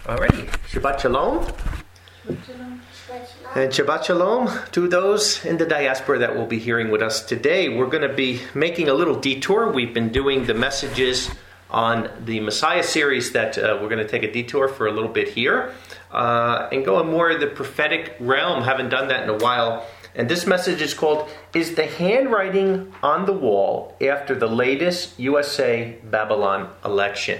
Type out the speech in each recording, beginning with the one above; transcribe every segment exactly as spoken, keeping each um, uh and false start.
Alrighty, Shabbat Shalom. And Shabbat Shalom to those in the diaspora that will be hearing with us today. We're going to be making a little detour. We've been doing the messages on the Messiah series that uh, we're going to take a detour for a little bit here uh, and go in more of the prophetic realm. Haven't done that in a while. And this message is called, Is the Handwriting on the Wall After the Latest U S A Babylon Election?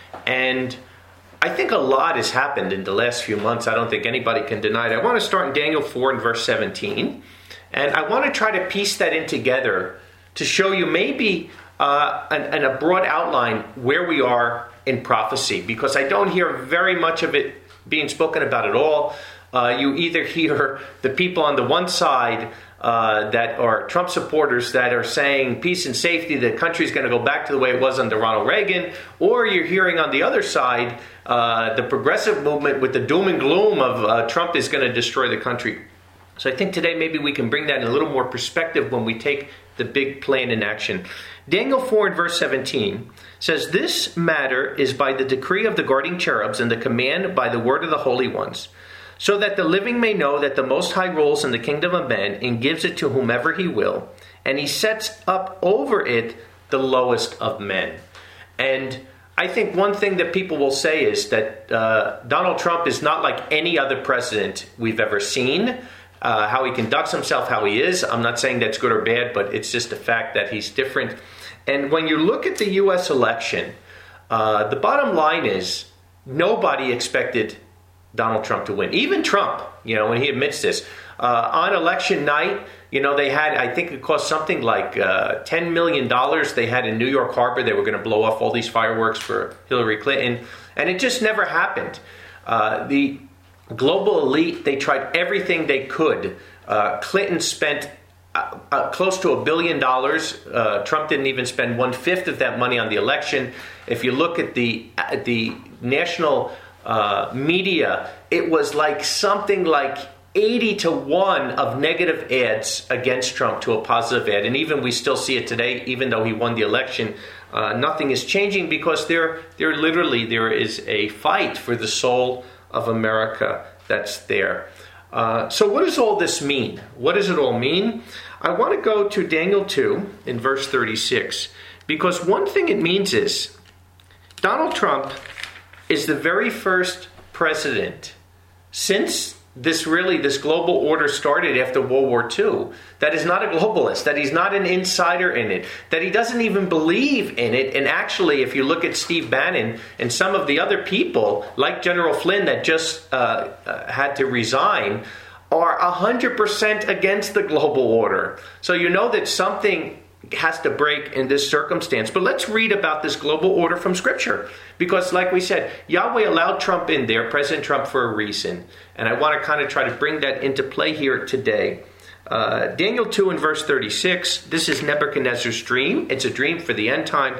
And I think a lot has happened in the last few months. I don't think anybody can deny it. I want to start in Daniel four and verse seventeen. And I want to try to piece that in together to show you maybe uh, an, an, a broad outline where we are in prophecy. Because I don't hear very much of it being spoken about at all. Uh, you either hear the people on the one side uh, that are Trump supporters that are saying peace and safety, the country's going to go back to the way it was under Ronald Reagan, or you're hearing on the other side uh, the progressive movement with the doom and gloom of uh, Trump is going to destroy the country. So I think today maybe we can bring that in a little more perspective when we take the big plan in action. Daniel four and verse seventeen says, This matter is by the decree of the guarding cherubs and the command by the word of the holy ones, so that the living may know that the Most High rules in the kingdom of men and gives it to whomever he will, and he sets up over it the lowest of men. And I think one thing that people will say is that uh, Donald Trump is not like any other president we've ever seen. Uh, how he conducts himself, how he is. I'm not saying that's good or bad, but it's just a fact that he's different. And when you look at the U S election, uh, the bottom line is nobody expected Donald Trump to win. Even Trump, you know, when he admits this. Uh, on election night, you know, they had, I think it cost something like uh, ten million dollars they had in New York Harbor. They were going to blow off all these fireworks for Hillary Clinton. And it just never happened. Uh, the global elite, they tried everything they could. Uh, Clinton spent uh, uh, close to a billion dollars. Uh, Trump didn't even spend one-fifth of that money on the election. If you look at the at the national Uh, media, it was like something like eighty to one of negative ads against Trump to a positive ad. And even we still see it today, even though he won the election, uh, nothing is changing because there, there literally there is a fight for the soul of America that's there. Uh, so what does all this mean? What does it all mean? I want to go to Daniel two in verse thirty-six, because one thing it means is Donald Trump is the very first president since this really, this global order started after World War Two, that is not a globalist, that he's not an insider in it, that he doesn't even believe in it. And actually, if you look at Steve Bannon and some of the other people, like General Flynn that just uh, uh, had to resign, are one hundred percent against the global order. So you know that something has to break in this circumstance. But let's read about this global order from Scripture. Because like we said, Yahweh allowed Trump in there, President Trump, for a reason. And I want to kind of try to bring that into play here today. Uh, Daniel two and verse thirty-six, this is Nebuchadnezzar's dream. It's a dream for the end time.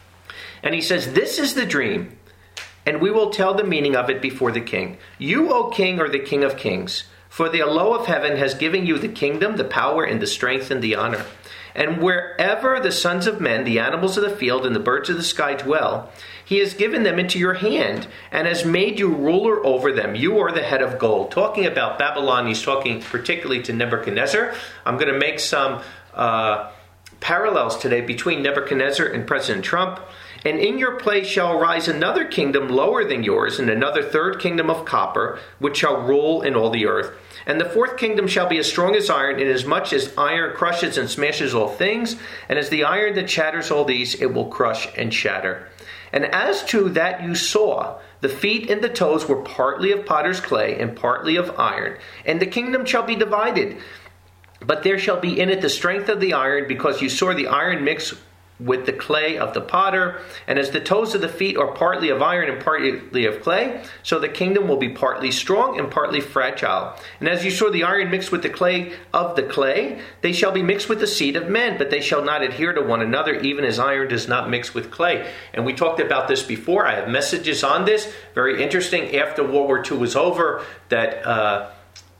And he says, This is the dream, and we will tell the meaning of it before the king. You, O king, are the king of kings. For the Allah of heaven has given you the kingdom, the power, and the strength, and the honor. And wherever the sons of men, the animals of the field, and the birds of the sky dwell, he has given them into your hand, and has made you ruler over them. You are the head of gold. Talking about Babylon, he's talking particularly to Nebuchadnezzar. I'm going to make some uh, parallels today between Nebuchadnezzar and President Trump. And in your place shall rise another kingdom lower than yours, and another third kingdom of copper, which shall rule in all the earth. And the fourth kingdom shall be as strong as iron, inasmuch as iron crushes and smashes all things, and as the iron that shatters all these, it will crush and shatter. And as to that you saw, the feet and the toes were partly of potter's clay and partly of iron. And the kingdom shall be divided, but there shall be in it the strength of the iron, because you saw the iron mix with the clay of the potter, and as the toes of the feet are partly of iron and partly of clay, so the kingdom will be partly strong and partly fragile. And as you saw the iron mixed with the clay of the clay, they shall be mixed with the seed of men, but they shall not adhere to one another, even as iron does not mix with clay. And we talked about this before. I have messages on this. Very interesting. After World War Two was over, that uh,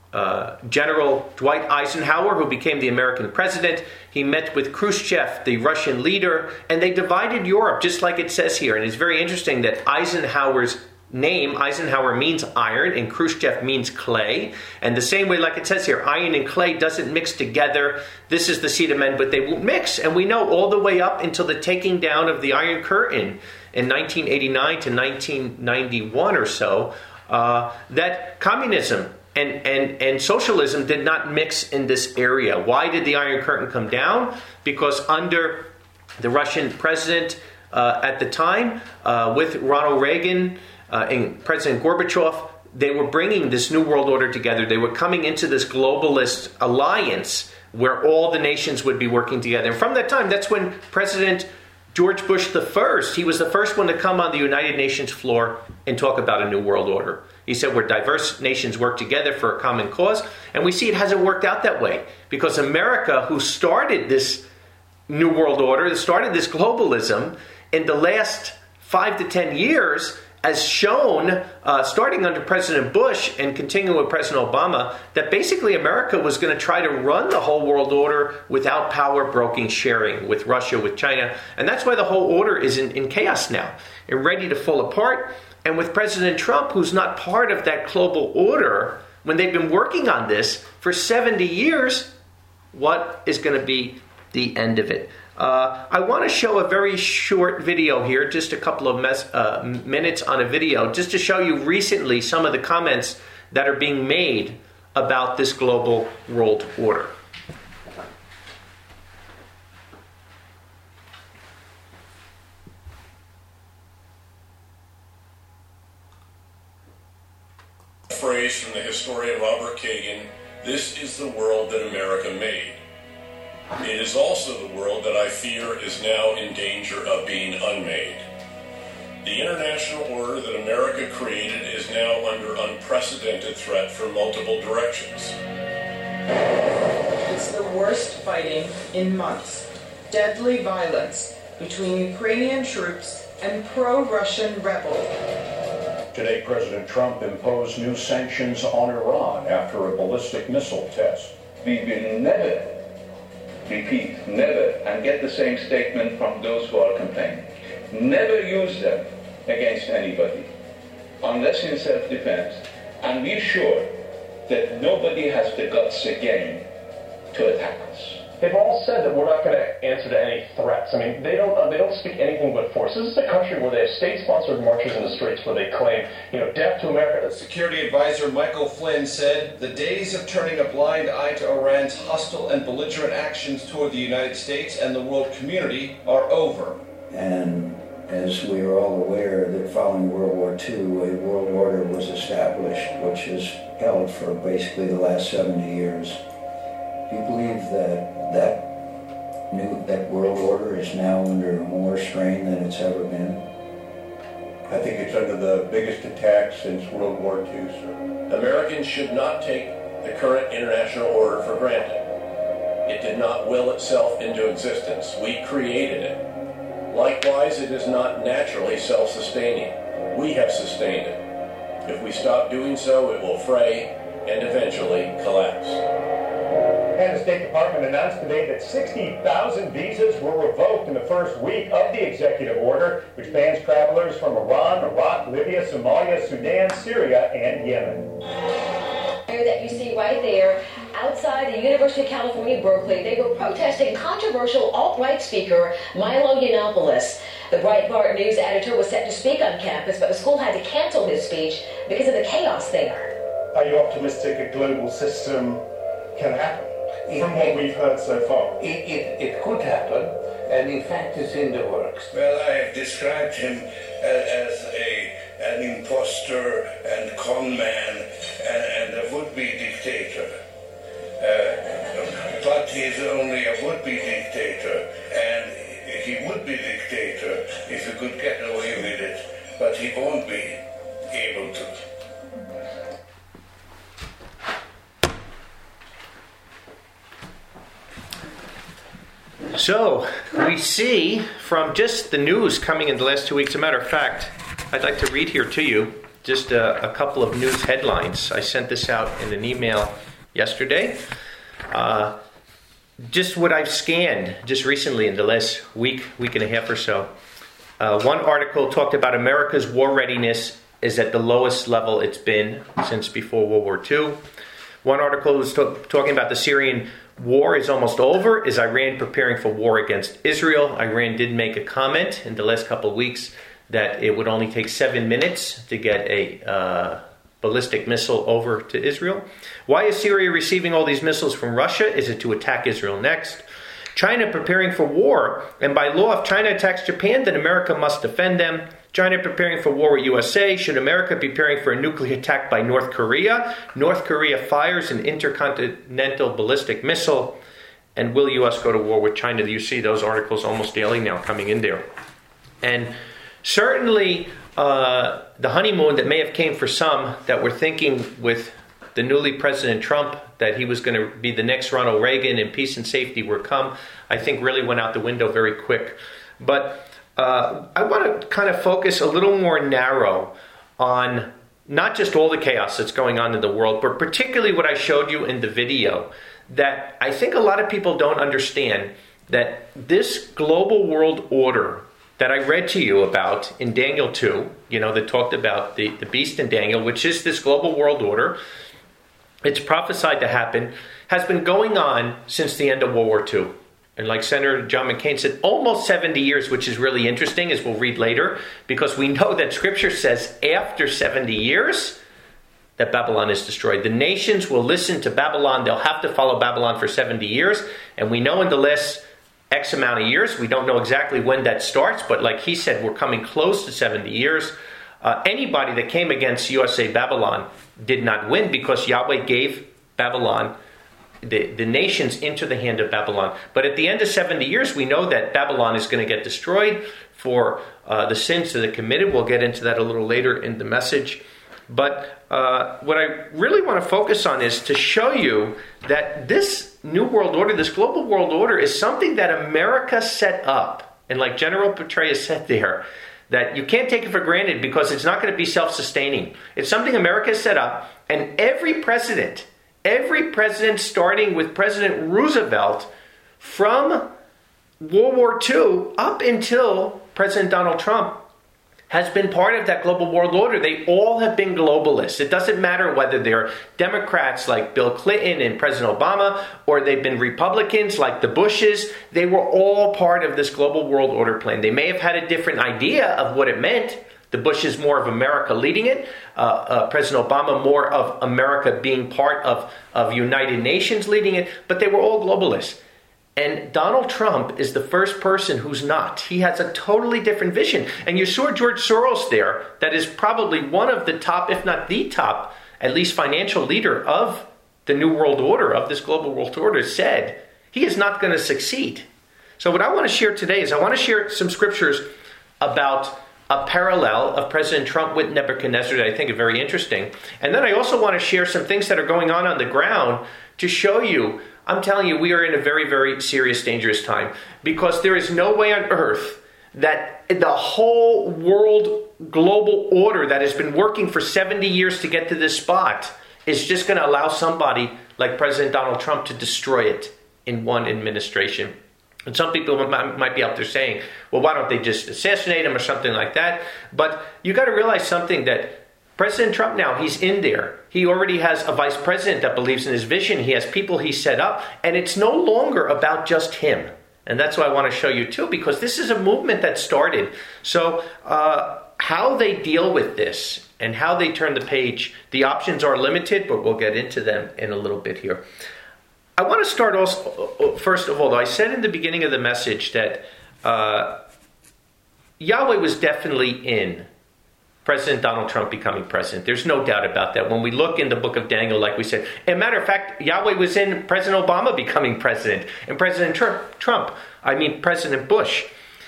uh, General Dwight Eisenhower, who became the American president, he met with Khrushchev, the Russian leader, and they divided Europe, just like it says here. And it's very interesting that Eisenhower's name, Eisenhower, means iron and Khrushchev means clay. And the same way, like it says here, iron and clay doesn't mix together. This is the seed of men, but they won't mix. And we know all the way up until the taking down of the Iron Curtain in nineteen eighty-nine to nineteen ninety-one or so, uh, that communism and, and, and socialism did not mix in this area. Why did the Iron Curtain come down? Because under the Russian president uh, at the time, uh, with Ronald Reagan uh, and President Gorbachev, they were bringing this new world order together. They were coming into this globalist alliance where all the nations would be working together. And from that time, that's when President George Bush the First, he was the first one to come on the United Nations floor and talk about a new world order. He said where diverse nations work together for a common cause. And we see it hasn't worked out that way because America, who started this new world order, started this globalism, in the last five to ten years has shown, uh, starting under President Bush and continuing with President Obama, that basically America was going to try to run the whole world order without power broking sharing with Russia, with China. And that's why the whole order is in, in chaos now and ready to fall apart. And with President Trump, who's not part of that global order, when they've been working on this for seventy years, what is going to be the end of it? Uh, I want to show a very short video here, just a couple of mes- uh, minutes on a video, just to show you recently some of the comments that are being made about this global world order. Phrase from the historian Robert Kagan, "This is the world that America made." It is also the world that I fear is now in danger of being unmade. The international order that America created is now under unprecedented threat from multiple directions. It's the worst fighting in months. Deadly violence between Ukrainian troops and pro-Russian rebels. Today, President Trump imposed new sanctions on Iran after a ballistic missile test. We will never, repeat, never, and get the same statement from those who are complaining, never use them against anybody, unless in self-defense, and be sure that nobody has the guts again to attack us. They've all said that we're not going to answer to any threats. I mean, they don't uh, they don't speak anything but force. This is a country where they have state-sponsored marches in the streets where they claim, you know, death to America. Security advisor Michael Flynn said the days of turning a blind eye to Iran's hostile and belligerent actions toward the United States and the world community are over. And as we are all aware, that following World War Two, a world order was established, which has held for basically the last seventy years. Do you believe that that new that world order is now under more strain than it's ever been? I think it's under the biggest attack since World War Two, sir. Americans should not take the current international order for granted. It did not will itself into existence. We created it. Likewise, it is not naturally self-sustaining. We have sustained it. If we stop doing so, it will fray and eventually collapse. And the State Department announced today that sixty thousand visas were revoked in the first week of the executive order, which bans travelers from Iran, Iraq, Libya, Somalia, Sudan, Syria, and Yemen. That you see right there outside the University of California, Berkeley, they were protesting controversial alt-right speaker Milo Yiannopoulos. The Breitbart News editor was set to speak on campus, but the school had to cancel his speech because of the chaos there. Are you optimistic a global system can happen? From what we've heard so far. It, it, it could happen, and in fact it's in the works. Well, I have described him as a an imposter and con man and, and a would-be dictator. Uh, but he's only a would-be dictator, and he would be dictator if he could get away with it, but he won't be able to. So, we see from just the news coming in the last two weeks, as a matter of fact, I'd like to read here to you just a, a couple of news headlines. I sent this out in an email yesterday. Uh, just what I've scanned just recently in the last week, week and a half or so. Uh, one article talked about America's war readiness is at the lowest level it's been since before World War Two. One article was to- talking about the Syrian war is almost over. Is Iran preparing for war against Israel? Iran did make a comment in the last couple of weeks that it would only take seven minutes to get a uh, ballistic missile over to Israel. Why is Syria receiving all these missiles from Russia? Is it to attack Israel next? China preparing for war, and by law, if China attacks Japan, then America must defend them. China preparing for war with U S A. Should America be preparing for a nuclear attack by North Korea? North Korea fires an intercontinental ballistic missile. And will U S go to war with China? You see those articles almost daily now coming in there. And certainly uh, the honeymoon that may have came for some that were thinking with the newly President Trump that he was going to be the next Ronald Reagan and peace and safety were come, I think really went out the window very quick. But uh, I want to kind of focus a little more narrow on not just all the chaos that's going on in the world, but particularly what I showed you in the video, that I think a lot of people don't understand that this global world order that I read to you about in Daniel two, you know, that talked about the, the beast in Daniel, which is this global world order, it's prophesied to happen, has been going on since the end of World War Two. And like Senator John McCain said, almost seventy years, which is really interesting, as we'll read later, because we know that Scripture says after seventy years that Babylon is destroyed. The nations will listen to Babylon. They'll have to follow Babylon for seventy years. And we know in the last X amount of years, we don't know exactly when that starts, but like he said, we're coming close to seventy years. Uh, anybody that came against U S A Babylon did not win because Yahweh gave Babylon, the, the nations into the hand of Babylon. But at the end of seventy years, we know that Babylon is going to get destroyed for uh, the sins that it committed. We'll get into that a little later in the message. But uh, what I really want to focus on is to show you that this new world order, this global world order, is something that America set up. And like General Petraeus said there, that you can't take it for granted because it's not going to be self-sustaining. It's something America set up, and every president, every president starting with President Roosevelt from World War Two up until President Donald Trump has been part of that global world order. They all have been globalists. It doesn't matter whether they're Democrats like Bill Clinton and President Obama, or they've been Republicans like the Bushes. They were all part of this global world order plan. They may have had a different idea of what it meant. The Bushes more of America leading it. Uh, uh, President Obama more of America being part of, of United Nations leading it. But they were all globalists. And Donald Trump is the first person who's not. He has a totally different vision. And you saw George Soros there, that is probably one of the top, if not the top, at least financial leader of the New World Order, of this global world order, said he is not going to succeed. So what I want to share today is I want to share some scriptures about a parallel of President Trump with Nebuchadnezzar that I think are very interesting. And then I also want to share some things that are going on on the ground to show you, I'm telling you, we are in a very, very serious, dangerous time, because there is no way on earth that the whole world global order that has been working for seventy years to get to this spot is just going to allow somebody like President Donald Trump to destroy it in one administration. And some people might be out there saying, well, why don't they just assassinate him or something like that? But you got to realize something, that President Trump now, he's in there. He already has a vice president that believes in his vision. He has people he set up. And it's no longer about just him. And that's what I want to show you too, because this is a movement that started. So uh, how they deal with this and how they turn the page, the options are limited, but we'll get into them in a little bit here. I want to start also, first of all, though, I said in the beginning of the message that uh, Yahweh was definitely in President Donald Trump becoming president. There's no doubt about that. When we look in the book of Daniel, like we said, as a matter of fact, Yahweh was in President Obama becoming president, and President Trump, I mean President Bush.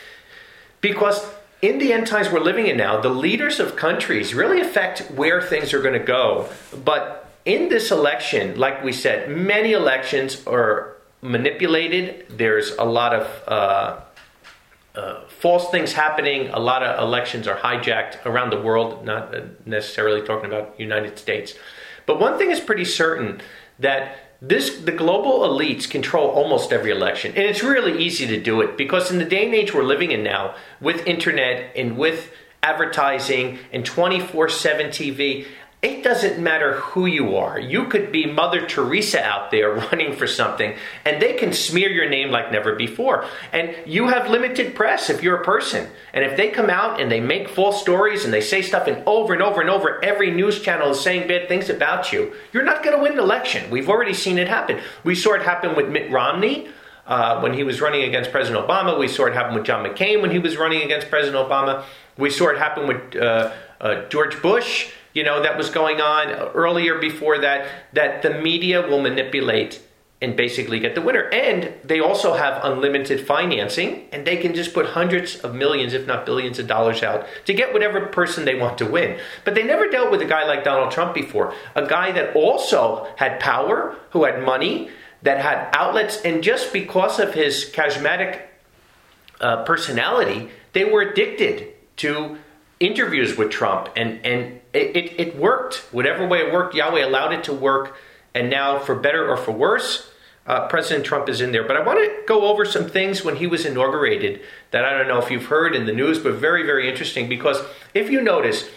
Because in the end times we're living in now, the leaders of countries really affect where things are going to go. But in this election, like we said, many elections are manipulated. There's a lot of uh, uh, false things happening. A lot of elections are hijacked around the world, not necessarily talking about the United States. But one thing is pretty certain, that this the global elites control almost every election. And it's really easy to do it, because in the day and age we're living in now, with internet and with advertising and twenty-four seven T V. It doesn't matter who you are. You could be Mother Teresa out there running for something, and they can smear your name like never before. And you have limited press if you're a person. And if they come out and they make false stories and they say stuff and over and over and over, every news channel is saying bad things about you, you're not going to win an election. We've already seen it happen. We saw it happen with Mitt Romney uh, when he was running against President Obama. We saw it happen with John McCain when he was running against President Obama. We saw it happen with uh, uh, George Bush. You know, that was going on earlier before that, that the media will manipulate and basically get the winner. And they also have unlimited financing, and they can just put hundreds of millions, if not billions of dollars out to get whatever person they want to win. But they never dealt with a guy like Donald Trump before, a guy that also had power, who had money, that had outlets, and just because of his charismatic uh, personality, they were addicted to interviews with Trump, and, and it, it, it worked. Whatever way it worked, Yahweh allowed it to work, and now, for better or for worse, uh, President Trump is in there. But I want to go over some things when he was inaugurated that I don't know if you've heard in the news, but very, very interesting, because if you notice,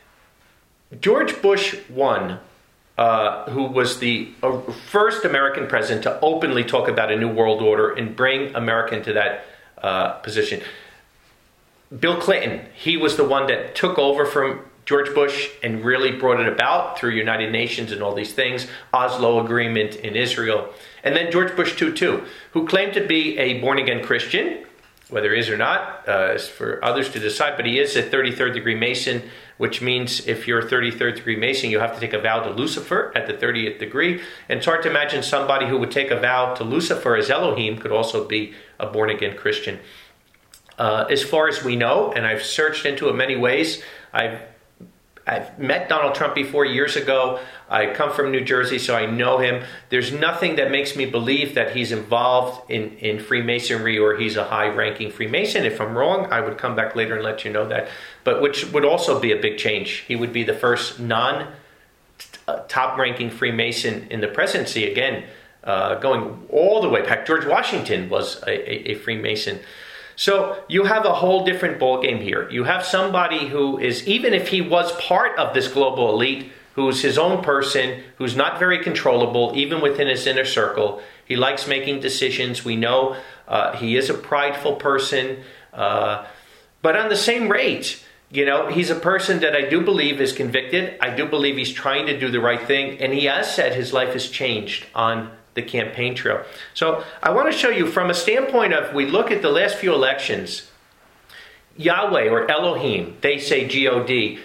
George Bush one, uh, who was the uh, first American president to openly talk about a new world order and bring America into that uh, position. Bill Clinton, he was the one that took over from George Bush and really brought it about through United Nations and all these things, Oslo Agreement in Israel. And then George Bush two too, who claimed to be a born-again Christian, whether he is or not, uh, is for others to decide, but he is a thirty-third degree Mason, which means if you're a thirty-third degree Mason, you have to take a vow to Lucifer at the thirtieth degree. And it's hard to imagine somebody who would take a vow to Lucifer as Elohim could also be a born-again Christian. Uh, as far as we know, and I've searched into it many ways, I've I've met Donald Trump before years ago. I come from New Jersey, so I know him. There's nothing that makes me believe that he's involved in, in Freemasonry or he's a high-ranking Freemason. If I'm wrong, I would come back later and let you know that. But which would also be a big change. He would be the first non-top-ranking Freemason in the presidency. Again, uh, going all the way back. George Washington was a, a, a Freemason. So you have a whole different ballgame here. You have somebody who is, even if he was part of this global elite, who's his own person, who's not very controllable, even within his inner circle. He likes making decisions. We know uh, he is a prideful person. Uh, but on the same rate, you know, he's a person that I do believe is convicted. I do believe he's trying to do the right thing. And he has said his life has changed on the campaign trail. So I want to show you from a standpoint of, we look at the last few elections, Yahweh or Elohim, they say G O D,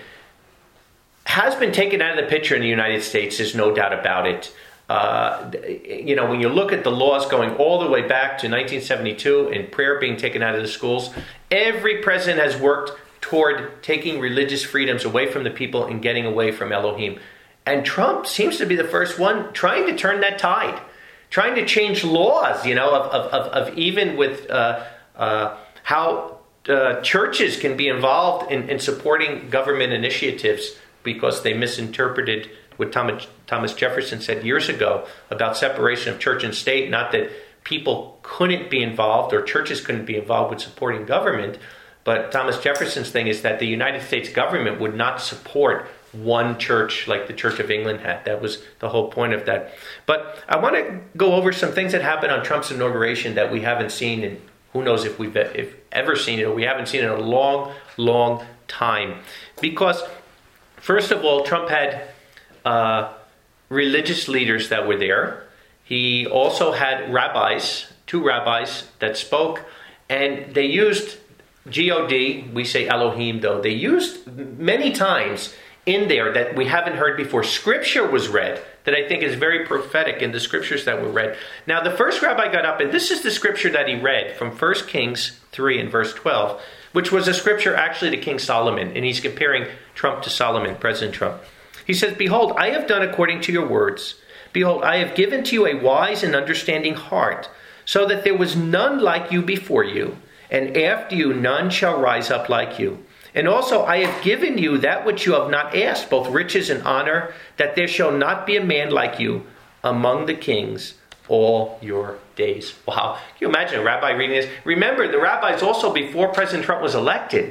has been taken out of the picture in the United States. There's no doubt about it. Uh, you know, when you look at the laws going all the way back to nineteen seventy-two and prayer being taken out of the schools, every president has worked toward taking religious freedoms away from the people and getting away from Elohim. And Trump seems to be the first one trying to turn that tide. Trying to change laws, you know, of, of, of even with uh, uh, how uh, churches can be involved in, in supporting government initiatives because they misinterpreted what Thomas, Thomas Jefferson said years ago about separation of church and state. Not that people couldn't be involved or churches couldn't be involved with supporting government, but Thomas Jefferson's thing is that the United States government would not support one church like the Church of England had. That was the whole point of that. But I want to go over some things that happened on Trump's inauguration that we haven't seen, and who knows if we've if ever seen it, or we haven't seen it in a long, long time. Because, first of all, Trump had uh, religious leaders that were there. He also had rabbis, two rabbis that spoke, and they used G O D, we say Elohim though, they used many times in there that we haven't heard before. Scripture was read that I think is very prophetic in the scriptures that were read. Now, the first rabbi got up, and this is the scripture that he read from First Kings three and verse twelve, which was a scripture actually to King Solomon, and he's comparing Trump to Solomon, President Trump. He says, "Behold, I have done according to your words. Behold, I have given to you a wise and understanding heart, so that there was none like you before you, and after you none shall rise up like you. And also I have given you that which you have not asked, both riches and honor, that there shall not be a man like you among the kings all your days." Wow. Can you imagine a rabbi reading this? Remember, the rabbis also, before President Trump was elected,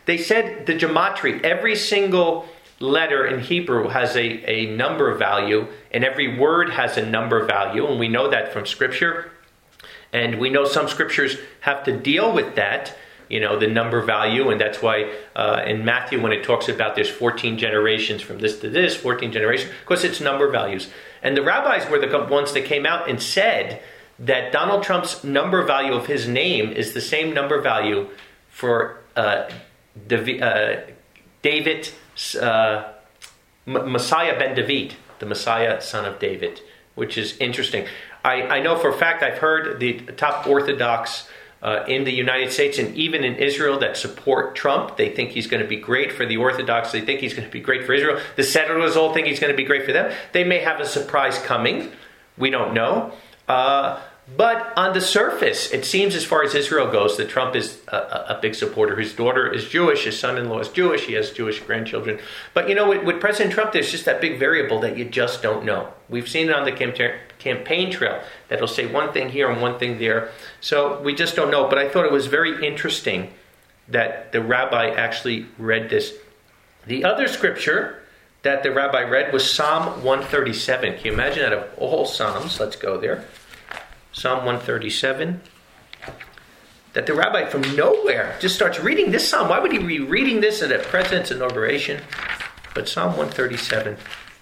They said the gematria, every single letter in Hebrew has a, a number value, and every word has a number value, and we know that from Scripture. And we know some Scriptures have to deal with that, you know, the number value, and that's why uh, in Matthew, when it talks about there's fourteen generations from this to this, fourteen generations, of course it's number values. And the rabbis were the ones that came out and said that Donald Trump's number value of his name is the same number value for uh, David, uh, David uh, M- Messiah ben David, the Messiah son of David, which is interesting. I, I know for a fact I've heard the top Orthodox uh, in the United States and even in Israel that support Trump. They think he's going to be great for the Orthodox. They think he's going to be great for Israel. The settlers all think he's going to be great for them. They may have a surprise coming. We don't know. Uh, but on the surface, it seems as far as Israel goes that Trump is a, a big supporter. His daughter is Jewish. His son-in-law is Jewish. He has Jewish grandchildren. But, you know, with, with President Trump, there's just that big variable that you just don't know. We've seen it on the campaign campaign trail that it'll say one thing here and one thing there. So we just don't know. But I thought it was very interesting that the rabbi actually read this. The other scripture that the rabbi read was Psalm one thirty-seven. Can you imagine out of all Psalms? Let's go there. Psalm one thirty-seven. That the rabbi from nowhere just starts reading this psalm. Why would he be reading this at a president's inauguration? But Psalm one thirty-seven.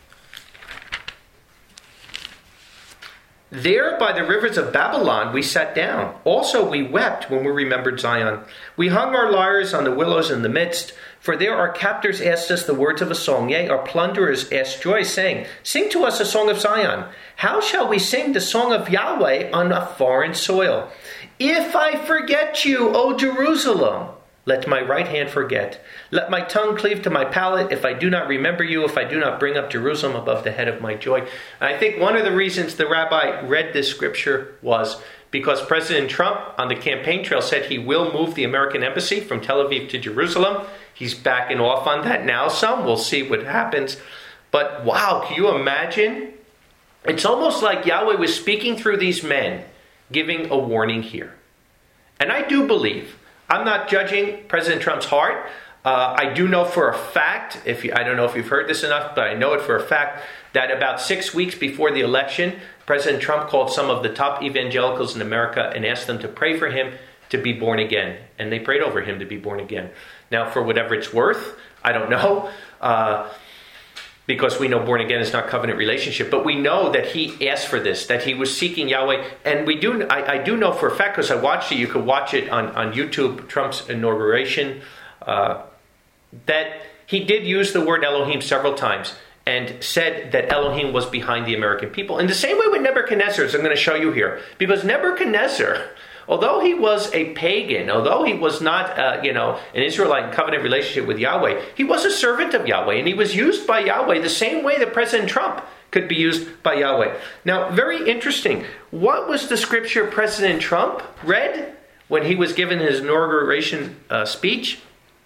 There by the rivers of Babylon we sat down. Also we wept when we remembered Zion. We hung our lyres on the willows in the midst. For there our captors asked us the words of a song. Yea, our plunderers asked joy, saying, Sing to us a song of Zion. How shall we sing the song of Yahweh on a foreign soil? If I forget you, O Jerusalem, let my right hand forget. Let my tongue cleave to my palate if I do not remember you, if I do not bring up Jerusalem above the head of my joy. And I think one of the reasons the rabbi read this scripture was because President Trump on the campaign trail said he will move the American embassy from Tel Aviv to Jerusalem. He's backing off on that now some. We'll see what happens. But wow, can you imagine? It's almost like Yahweh was speaking through these men, giving a warning here. And I do believe, I'm not judging President Trump's heart. Uh, I do know for a fact, if you, I don't know if you've heard this enough, but I know it for a fact, that about six weeks before the election, President Trump called some of the top evangelicals in America and asked them to pray for him to be born again. And they prayed over him to be born again. Now, for whatever it's worth, I don't know, uh, because we know born again is not covenant relationship, but we know that he asked for this, that he was seeking Yahweh. And we do, I, I do know for a fact, because I watched it, you could watch it on, on YouTube, Trump's inauguration, uh, that he did use the word Elohim several times and said that Elohim was behind the American people. In the same way with Nebuchadnezzar, as I'm going to show you here, because Nebuchadnezzar, although he was a pagan, although he was not, uh, you know, an Israelite in covenant relationship with Yahweh, he was a servant of Yahweh, and he was used by Yahweh the same way that President Trump could be used by Yahweh. Now, very interesting. What was the scripture President Trump read when he was given his inauguration uh, speech?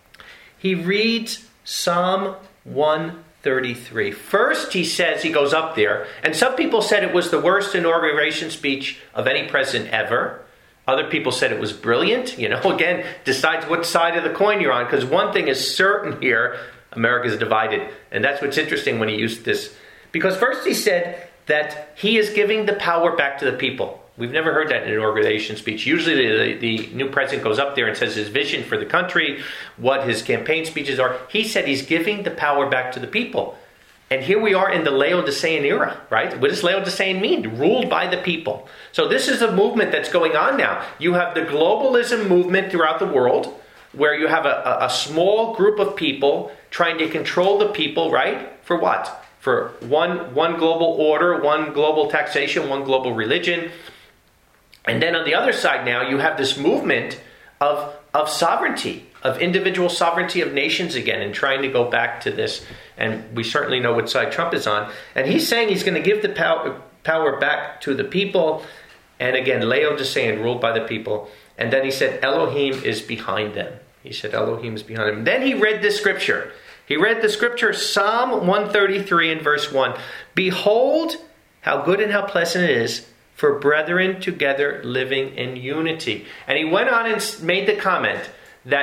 He reads Psalm one thirty-three. First, he says, he goes up there, and some people said it was the worst inauguration speech of any president ever. Other people said it was brilliant. You know, again, decides what side of the coin you're on, because one thing is certain here, America is divided. And that's what's interesting when he used this. Because first he said that he is giving the power back to the people. We've never heard that in an inauguration speech. Usually the, the new president goes up there and says his vision for the country, what his campaign speeches are. He said he's giving the power back to the people. And here we are in the Laodicean era, right? What does Laodicean mean? Ruled by the people. So this is a movement that's going on now. You have the globalism movement throughout the world, where you have a, a small group of people trying to control the people, right? For what? For one, one global order, one global taxation, one global religion. And then on the other side now, you have this movement of, of sovereignty, of individual sovereignty of nations again, and trying to go back to this. And we certainly know what side Trump is on. And he's saying he's going to give the power, power back to the people. And again, Laodicean, ruled by the people. And then he said Elohim is behind them. He said Elohim is behind them. Then he read the scripture. He read the scripture, Psalm one thirty-three and verse one. Behold, how good and how pleasant it is for brethren together living in unity. And he went on and made the comment that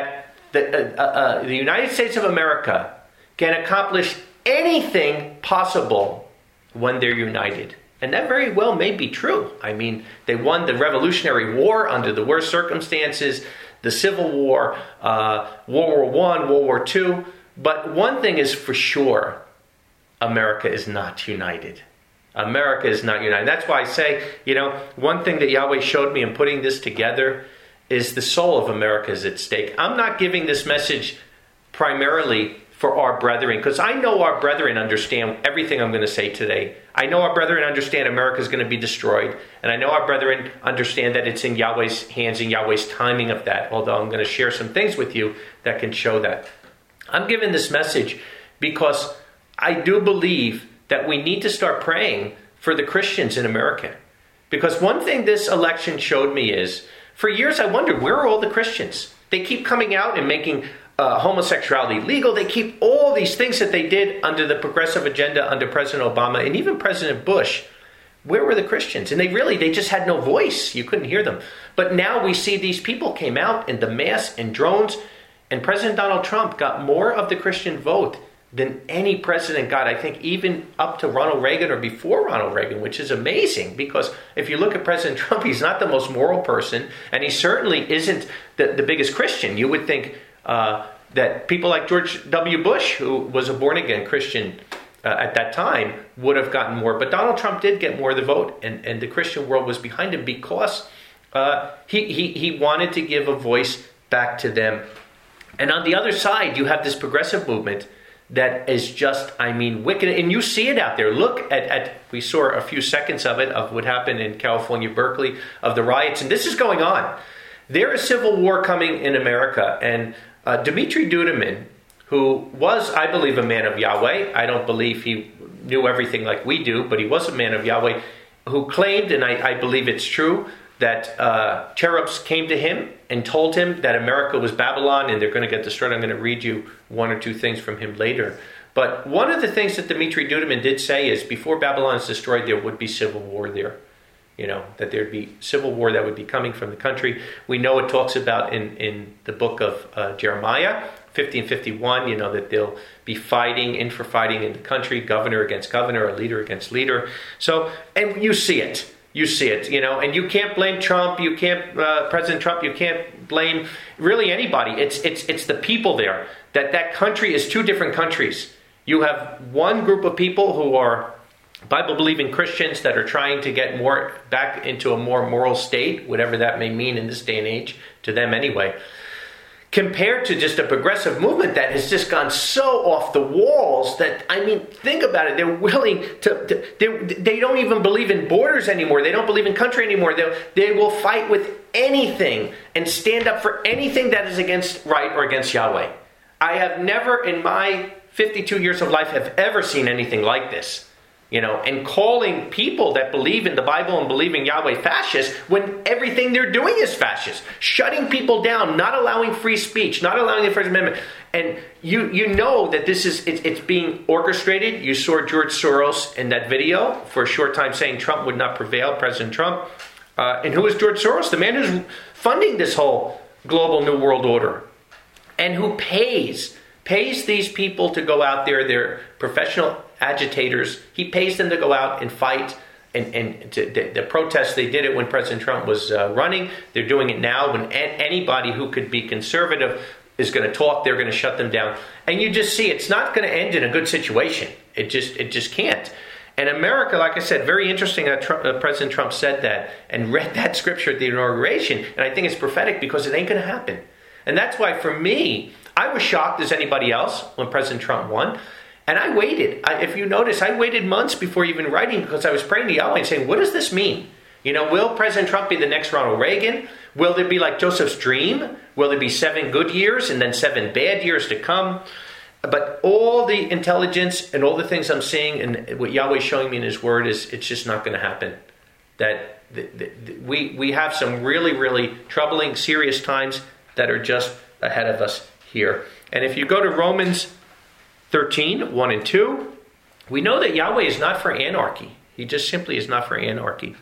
the, uh, uh, the United States of America can accomplish anything possible when they're united. And that very well may be true. I mean, they won the Revolutionary War under the worst circumstances, the Civil War, uh, World War One, World War Two. But one thing is for sure, America is not united. America is not united. That's why I say, you know, one thing that Yahweh showed me in putting this together is the soul of America is at stake. I'm not giving this message primarily for our brethren, because I know our brethren understand everything I'm going to say today. I know our brethren understand America is going to be destroyed, and I know our brethren understand that it's in Yahweh's hands and Yahweh's timing of that, although I'm going to share some things with you that can show that. I'm giving this message because I do believe that we need to start praying for the Christians in America. Because one thing this election showed me is, for years I wondered, where are all the Christians? They keep coming out and making uh, homosexuality legal. They keep all these things that they did under the progressive agenda under President Obama and even President Bush. Where were the Christians? And they really, they just had no voice. You couldn't hear them. But now we see these people came out in the mass in drones, and President Donald Trump got more of the Christian vote than any president got, I think, even up to Ronald Reagan or before Ronald Reagan, which is amazing because if you look at President Trump, he's not the most moral person, and he certainly isn't the, the biggest Christian. You would think uh, that people like George W. Bush, who was a born-again Christian uh, at that time, would have gotten more. But Donald Trump did get more of the vote, and, and the Christian world was behind him because uh, he, he, he wanted to give a voice back to them. And on the other side, you have this progressive movement that is just, I mean, wicked. And you see it out there. Look at, at, we saw a few seconds of it, of what happened in California, Berkeley, of the riots. And this is going on. There is civil war coming in America. And uh, Dimitri Duduman, who was, I believe, a man of Yahweh. I don't believe he knew everything like we do, but he was a man of Yahweh, who claimed, and I, I believe it's true, that uh, cherubs came to him and told him that America was Babylon and they're going to get destroyed. I'm going to read you one or two things from him later. But one of the things that Dimitri Duduman did say is before Babylon is destroyed, there would be civil war there. You know, that there'd be civil war that would be coming from the country. We know it talks about in, in the book of uh, Jeremiah, fifteen fifty-one, you know, that they'll be fighting, intra-fighting in the country, governor against governor, a leader against leader. So, and you see it. You see it, you know, and you can't blame Trump. You can't, uh, President Trump. You can't blame really anybody. It's it's it's the people there. That that country is two different countries. You have one group of people who are Bible-believing Christians that are trying to get more back into a more moral state, whatever that may mean in this day and age, to them anyway. Compared to just a progressive movement that has just gone so off the walls that, I mean, think about it. They're willing to, to they, they don't even believe in borders anymore. They don't believe in country anymore. They, they will fight with anything and stand up for anything that is against right or against Yahweh. I have never in my fifty-two years of life have ever seen anything like this. You know, and calling people that believe in the Bible and believe in Yahweh fascists when everything they're doing is fascist. Shutting people down, not allowing free speech, not allowing the First Amendment. And you you know that this is, it, it's being orchestrated. You saw George Soros in that video for a short time saying Trump would not prevail, President Trump. Uh, and who is George Soros? The man who's funding this whole global New World Order. And who pays, pays these people to go out there, they're professional agitators. He pays them to go out and fight and, and to, the, the protests. They did it when President Trump was uh, running. They're doing it now when a- anybody who could be conservative is going to talk. They're going to shut them down. And you just see it's not going to end in a good situation. It just it just can't. And America, like I said, very interesting that Trump, uh, President Trump said that and read that scripture at the inauguration. And I think it's prophetic because it ain't going to happen. And that's why for me, I was shocked as anybody else when President Trump won. And I waited. I, if you notice, I waited months before even writing because I was praying to Yahweh and saying, what does this mean? You know, will President Trump be the next Ronald Reagan? Will there be like Joseph's dream? Will there be seven good years and then seven bad years to come? But all the intelligence and all the things I'm seeing and what Yahweh's showing me in His Word is it's just not going to happen. That the, the, the, we, we have some really, really troubling, serious times that are just ahead of us here. And if you go to Romans thirteen, one and two, we know that Yahweh is not for anarchy. He just simply is not for anarchy.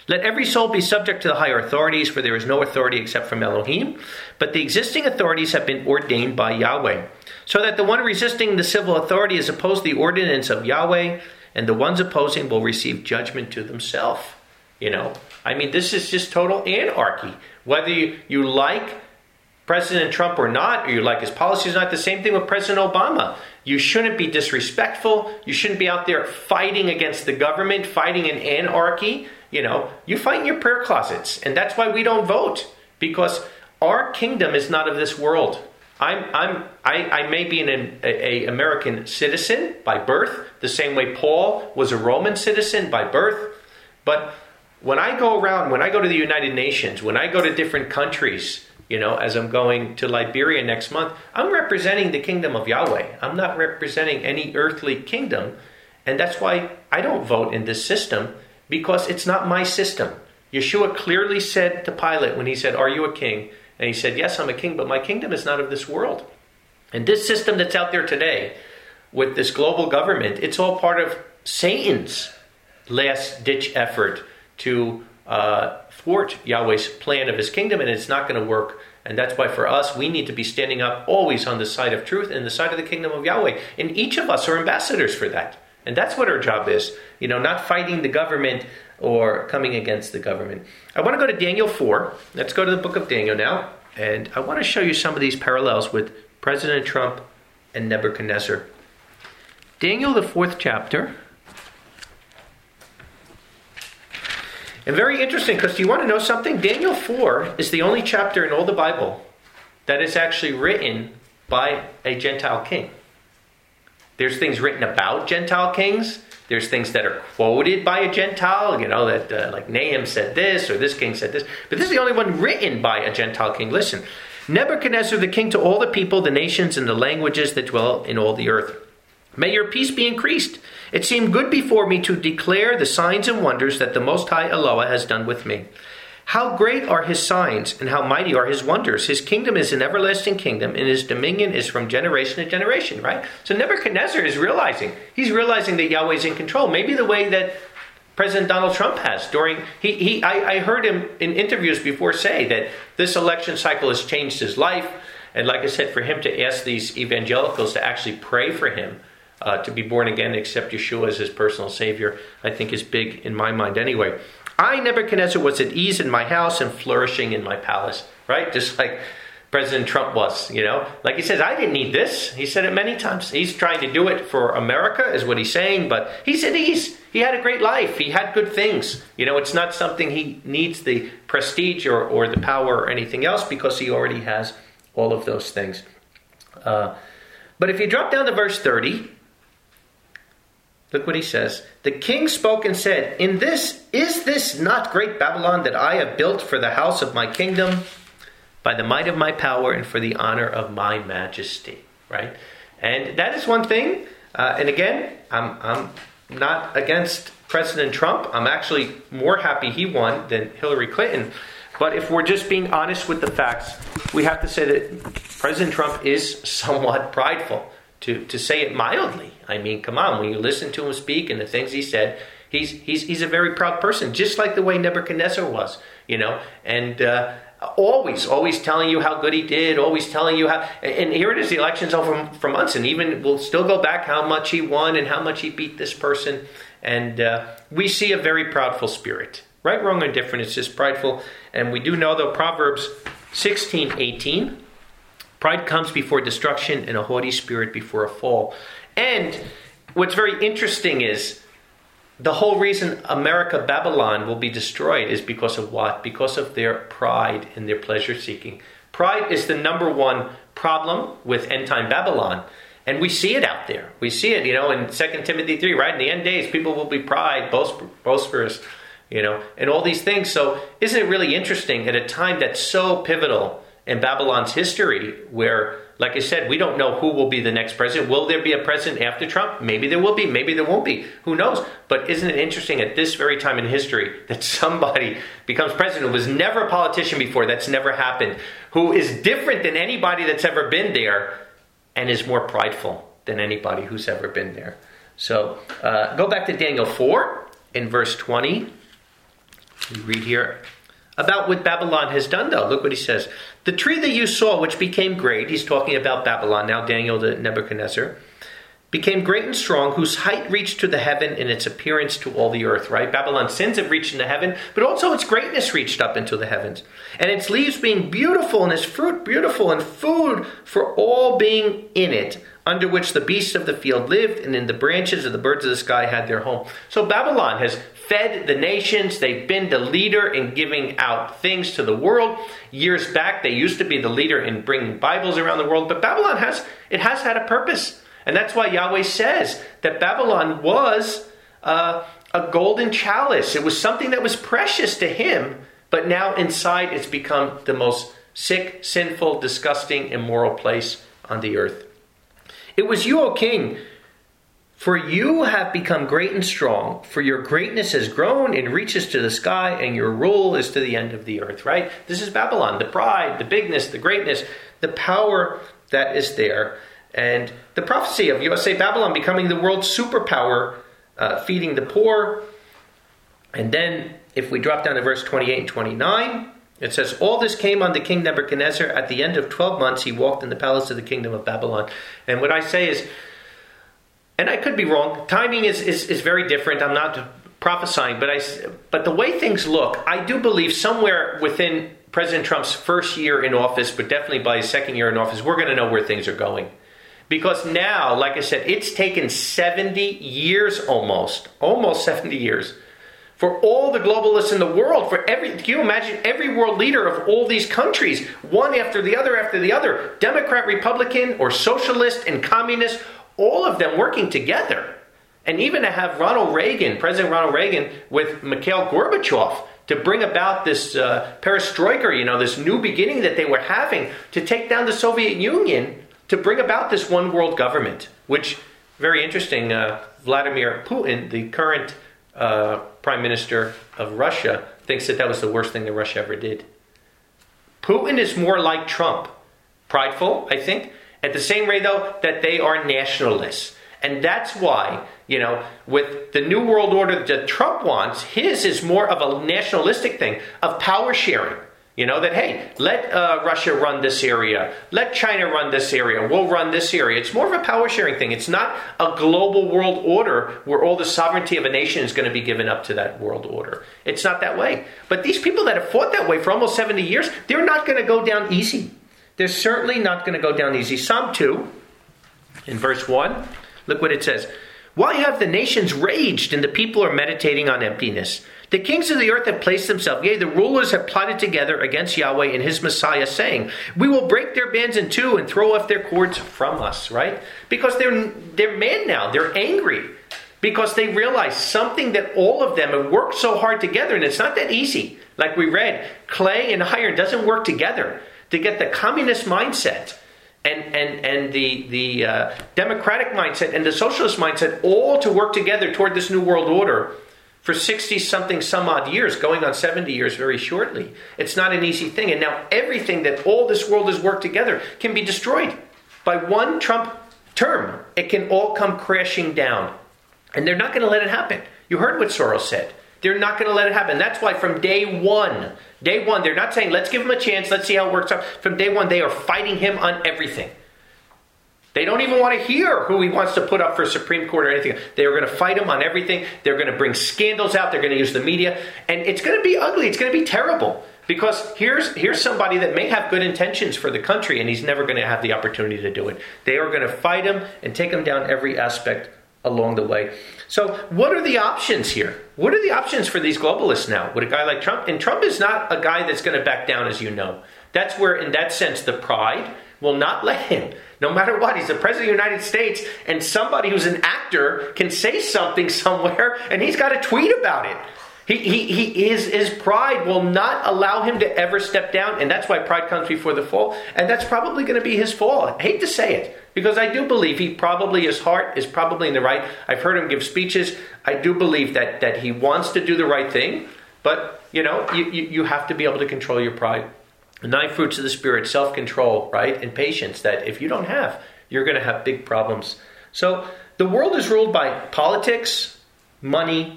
Let every soul be subject to the higher authorities, for there is no authority except from Elohim. But the existing authorities have been ordained by Yahweh, so that the one resisting the civil authority is opposed to the ordinance of Yahweh, and the ones opposing will receive judgment to themselves. You know, I mean, this is just total anarchy. Whether you, you like President Trump or not, or you like his policies or not, the same thing with President Obama. You shouldn't be disrespectful. You shouldn't be out there fighting against the government, fighting in anarchy. You know, you fight in your prayer closets. And that's why we don't vote, because our kingdom is not of this world. I'm, I'm, I, I may be an a, a American citizen by birth, the same way Paul was a Roman citizen by birth. But when I go around, when I go to the United Nations, when I go to different countries, you know, as I'm going to Liberia next month, I'm representing the kingdom of Yahweh. I'm not representing any earthly kingdom. And that's why I don't vote in this system, because it's not my system. Yeshua clearly said to Pilate when he said, "Are you a king?" And he said, "Yes, I'm a king, but my kingdom is not of this world." And this system that's out there today with this global government, it's all part of Satan's last-ditch effort to uh, thwart Yahweh's plan of his kingdom, and it's not going to work. And that's why for us, we need to be standing up always on the side of truth and the side of the kingdom of Yahweh. And each of us are ambassadors for that. And that's what our job is. You know, not fighting the government or coming against the government. I want to go to Daniel four. Let's go to the book of Daniel now. And I want to show you some of these parallels with President Trump and Nebuchadnezzar. Daniel, the fourth chapter. And very interesting, because do you want to know something? Daniel four is the only chapter in all the Bible that is actually written by a Gentile king. There's things written about Gentile kings. There's things that are quoted by a Gentile, you know, that uh, like Nahum said this, or this king said this. But this is the only one written by a Gentile king. Listen, Nebuchadnezzar the king to all the people, the nations, and the languages that dwell in all the earth. May your peace be increased. It seemed good before me to declare the signs and wonders that the Most High Eloah has done with me. How great are his signs, and how mighty are his wonders. His kingdom is an everlasting kingdom, and his dominion is from generation to generation, right? So Nebuchadnezzar is realizing, he's realizing that Yahweh's in control. Maybe the way that President Donald Trump has during, he, he I, I heard him in interviews before say that this election cycle has changed his life. And like I said, for him to ask these evangelicals to actually pray for him, uh, to be born again, accept Yeshua as his personal savior, I think is big in my mind anyway. I, Nebuchadnezzar, was at ease in my house and flourishing in my palace, right? Just like President Trump was, you know. Like he says, I didn't need this. He said it many times. He's trying to do it for America, is what he's saying, but he's at ease. He had a great life. He had good things. You know, it's not something he needs the prestige or, or the power or anything else, because he already has all of those things. Uh, but if you drop down to verse thirty, look what he says. The king spoke and said, In this, is this not great Babylon that I have built for the house of my kingdom by the might of my power and for the honor of my majesty? Right? And that is one thing. Uh, and again, I'm, I'm not against President Trump. I'm actually more happy he won than Hillary Clinton. But if we're just being honest with the facts, we have to say that President Trump is somewhat prideful. To, to say it mildly. I mean, come on, when you listen to him speak and the things he said, he's he's he's a very proud person, just like the way Nebuchadnezzar was, you know, and uh, always, always telling you how good he did, always telling you how, and here it is, the election's over for months, and even we'll still go back how much he won and how much he beat this person, and uh, we see a very proudful spirit. Right, wrong, or indifferent, it's just prideful, and we do know, though, Proverbs sixteen eighteen, pride comes before destruction, and a haughty spirit before a fall. And what's very interesting is the whole reason America, Babylon, will be destroyed is because of what? Because of their pride and their pleasure-seeking. Pride is the number one problem with end-time Babylon. And we see it out there. We see it, you know, in Second Timothy three, right? In the end days, people will be pride, boast, boastful, you know, and all these things. So isn't it really interesting at a time that's so pivotal in Babylon's history, where, like I said, we don't know who will be the next president. Will there be a president after Trump? Maybe there will be. Maybe there won't be. Who knows? But isn't it interesting at this very time in history that somebody becomes president who was never a politician before, that's never happened, who is different than anybody that's ever been there, and is more prideful than anybody who's ever been there. So uh, go back to Daniel four in verse twenty. We read here about what Babylon has done, though. Look what he says. The tree that you saw, which became great, he's talking about Babylon, now Daniel to Nebuchadnezzar, became great and strong, whose height reached to the heaven and its appearance to all the earth, right? Babylon's sins have reached into heaven, but also its greatness reached up into the heavens. And its leaves being beautiful and its fruit beautiful and food for all being in it, under which the beasts of the field lived, and in the branches of the birds of the sky had their home. So Babylon has fed the nations. They've been the leader in giving out things to the world. Years back, they used to be the leader in bringing Bibles around the world. But Babylon has, it has had a purpose. And that's why Yahweh says that Babylon was uh, a golden chalice. It was something that was precious to him. But now inside it's become the most sick, sinful, disgusting, immoral place on the earth. It was you, O king, for you have become great and strong, for your greatness has grown and reaches to the sky, and your rule is to the end of the earth, right? This is Babylon, the pride, the bigness, the greatness, the power that is there. And the prophecy of U S A Babylon becoming the world's superpower, uh, feeding the poor. And then if we drop down to verse twenty-eight and twenty-nine, it says, all this came on the king Nebuchadnezzar. At the end of twelve months, he walked in the palace of the kingdom of Babylon. And what I say is, and I could be wrong, timing is, is, is very different. I'm not prophesying, but I, but the way things look, I do believe somewhere within President Trump's first year in office, but definitely by his second year in office, we're going to know where things are going. Because now, like I said, it's taken seventy years almost, almost seventy years, for all the globalists in the world, for every, can you imagine every world leader of all these countries, one after the other after the other, Democrat, Republican, or socialist and communist, all of them working together. And even to have Ronald Reagan, President Ronald Reagan, with Mikhail Gorbachev, to bring about this uh, perestroika, you know, this new beginning that they were having to take down the Soviet Union, to bring about this one world government, which, very interesting, uh, Vladimir Putin, the current uh, prime minister of Russia, thinks that that was the worst thing that Russia ever did. Putin is more like Trump. Prideful, I think. At the same rate, though, that they are nationalists. And that's why, you know, with the New World Order that Trump wants, his is more of a nationalistic thing, of power sharing. You know, that, hey, let uh, Russia run this area. Let China run this area. We'll run this area. It's more of a power sharing thing. It's not a global world order where all the sovereignty of a nation is going to be given up to that world order. It's not that way. But these people that have fought that way for almost seventy years, they're not going to go down easy. They're certainly not going to go down easy. Psalm two, in verse one, look what it says. Why have the nations raged and the people are meditating on emptiness? The kings of the earth have placed themselves, yea, the rulers have plotted together against Yahweh and his Messiah, saying, we will break their bands in two and throw off their cords from us, right? Because they're, they're mad now. They're angry. Because they realize something that all of them have worked so hard together, and it's not that easy. Like we read, clay and iron doesn't work together to get the communist mindset and, and, and the, the uh, democratic mindset and the socialist mindset all to work together toward this new world order for sixty-something some odd years, going on seventy years very shortly. It's not an easy thing. And now everything that all this world has worked together can be destroyed. By one Trump term, it can all come crashing down. And they're not going to let it happen. You heard what Soros said. They're not going to let it happen. That's why from day one, day one, they're not saying, let's give him a chance, let's see how it works out. From day one, they are fighting him on everything. They don't even want to hear who he wants to put up for Supreme Court or anything. They are going to fight him on everything. They're going to bring scandals out. They're going to use the media. And it's going to be ugly. It's going to be terrible. Because here's here's somebody that may have good intentions for the country, and he's never going to have the opportunity to do it. They are going to fight him and take him down every aspect along the way. So what are the options here? What are the options for these globalists now with a guy like Trump? And Trump is not a guy that's going to back down, as you know. That's where, in that sense, the pride will not let him. No matter what, he's the president of the United States, and somebody who's an actor can say something somewhere, and he's got to tweet about it. He, he, he is, his pride will not allow him to ever step down, and that's why pride comes before the fall, and that's probably going to be his fall. I hate to say it, because I do believe he probably, his heart is probably in the right. I've heard him give speeches. I do believe that, that he wants to do the right thing, but, you know, you, you, you have to be able to control your pride. The nine fruits of the Spirit, self-control, right, and patience, that if you don't have, you're going to have big problems. So the world is ruled by politics, money,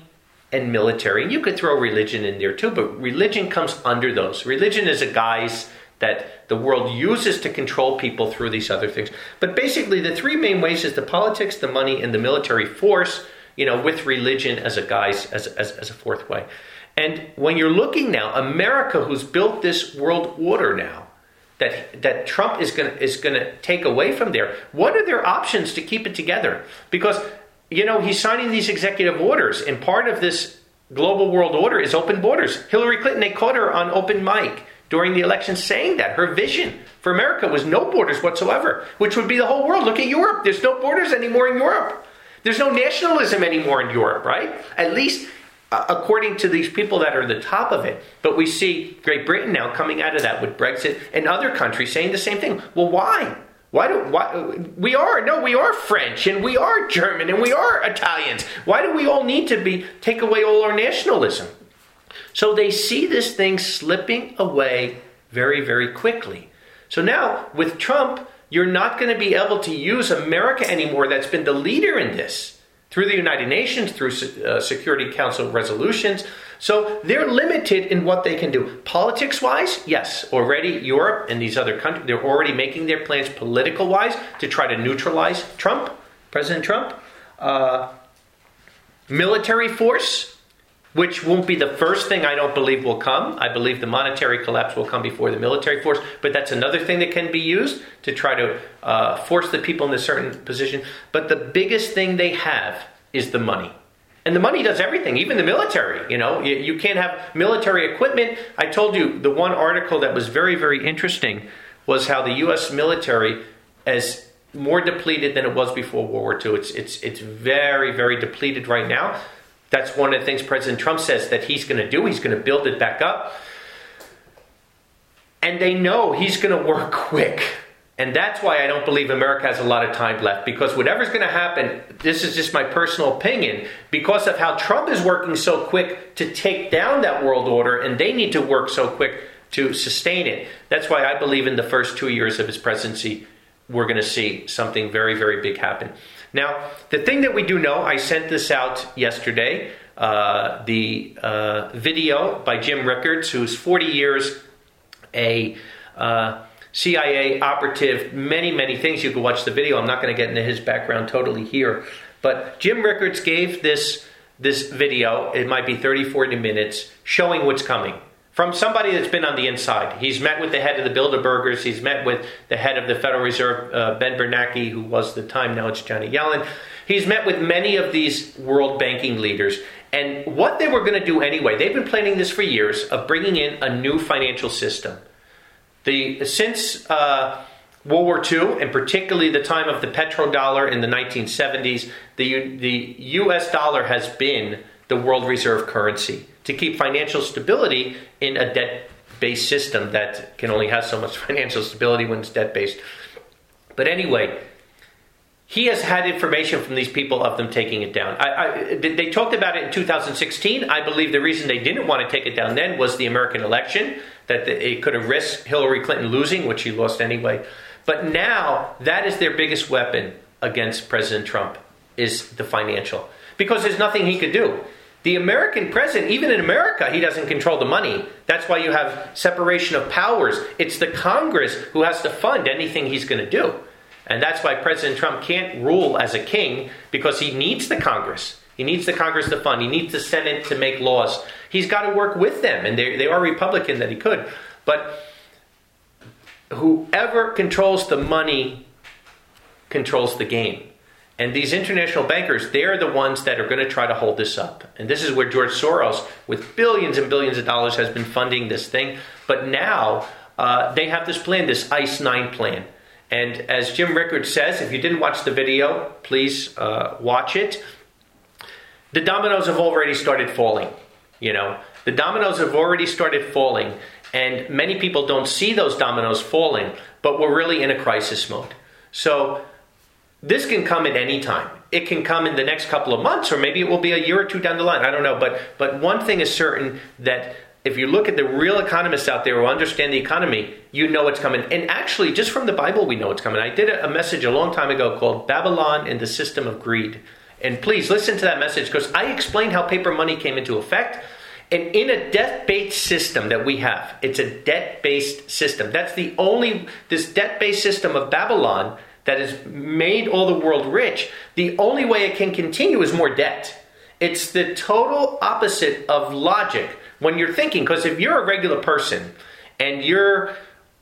and military. And you could throw religion in there too, but religion comes under those. Religion is a guise that the world uses to control people through these other things. But basically the three main ways is the politics, the money, and the military force, you know, with religion as a guise, as, as, as a fourth way. And when you're looking now, America, who's built this world order now, that that Trump is going is going to take away from there, what are their options to keep it together? Because, you know, he's signing these executive orders, and part of this global world order is open borders. Hillary Clinton, they caught her on open mic during the election saying that. Her vision for America was no borders whatsoever, which would be the whole world. Look at Europe. There's no borders anymore in Europe. There's no nationalism anymore in Europe, right? At least uh, according to these people that are the top of it. But we see Great Britain now coming out of that with Brexit, and other countries saying the same thing. Well, why? Why do why we are no we are French and we are German and we are Italians. Why do we all need to be take away all our nationalism? So they see this thing slipping away very, very quickly. So now with Trump, you're not going to be able to use America anymore. That's been the leader in this through the United Nations, through uh, Security Council resolutions. So they're limited in what they can do. Politics-wise, yes, already Europe and these other countries, they're already making their plans political-wise to try to neutralize Trump, President Trump. Uh, military force, which won't be the first thing I don't believe will come. I believe the monetary collapse will come before the military force, but that's another thing that can be used to try to uh, force the people in a certain position. But the biggest thing they have is the money. And the money does everything, even the military. You know, you, you can't have military equipment. I told you the one article that was very, very interesting was how the U S military is more depleted than it was before World War Two. It's, it's, it's very, very depleted right now. That's one of the things President Trump says that he's going to do. He's going to build it back up. And they know he's going to work quick. And that's why I don't believe America has a lot of time left. Because whatever's going to happen, this is just my personal opinion, because of how Trump is working so quick to take down that world order, and they need to work so quick to sustain it. That's why I believe in the first two years of his presidency, we're going to see something very, very big happen. Now, the thing that we do know, I sent this out yesterday, uh, the uh, video by Jim Rickards, who's forty years a uh, C I A operative, many, many things. You can watch the video. I'm not going to get into his background totally here. But Jim Rickards gave this, this video, it might be thirty, forty minutes, showing what's coming. From somebody that's been on the inside. He's met with the head of the Bilderbergers. He's met with the head of the Federal Reserve, uh, Ben Bernanke, who was the time, now it's Janet Yellen. He's met with many of these world banking leaders. And what they were going to do anyway, they've been planning this for years, of bringing in a new financial system. The Since uh, World War Two, and particularly the time of the petrodollar in the nineteen seventies, the, the U S dollar has been the world reserve currency to keep financial stability in a debt-based system that can only have so much financial stability when it's debt-based. But anyway, he has had information from these people of them taking it down. I, I, they talked about it in two thousand sixteen. I believe the reason they didn't want to take it down then was the American election, that it could have risked Hillary Clinton losing, which she lost anyway. But now, that is their biggest weapon against President Trump, is the financial. Because there's nothing he could do. The American president, even in America, he doesn't control the money. That's why you have separation of powers. It's the Congress who has to fund anything he's going to do. And that's why President Trump can't rule as a king, because he needs the Congress. He needs the Congress to fund. He needs the Senate to make laws. He's got to work with them, and they, they are Republican that he could. But whoever controls the money controls the game. And these international bankers, they're the ones that are going to try to hold this up. And this is where George Soros, with billions and billions of dollars, has been funding this thing. But now uh, they have this plan, this ICE nine plan. And as Jim Rickards says, if you didn't watch the video, please uh, watch it. The dominoes have already started falling. You know, the dominoes have already started falling. And many people don't see those dominoes falling, but we're really in a crisis mode. So this can come at any time. It can come in the next couple of months, or maybe it will be a year or two down the line. I don't know. But but one thing is certain, that if you look at the real economists out there who understand the economy, you know it's coming. And actually, just from the Bible, we know it's coming. I did a message a long time ago called Babylon and the System of Greed. And please listen to that message, because I explained how paper money came into effect. And in a debt-based system that we have, it's a debt-based system. That's the only, this debt-based system of Babylon that has made all the world rich, the only way it can continue is more debt. It's the total opposite of logic when you're thinking, because if you're a regular person and you're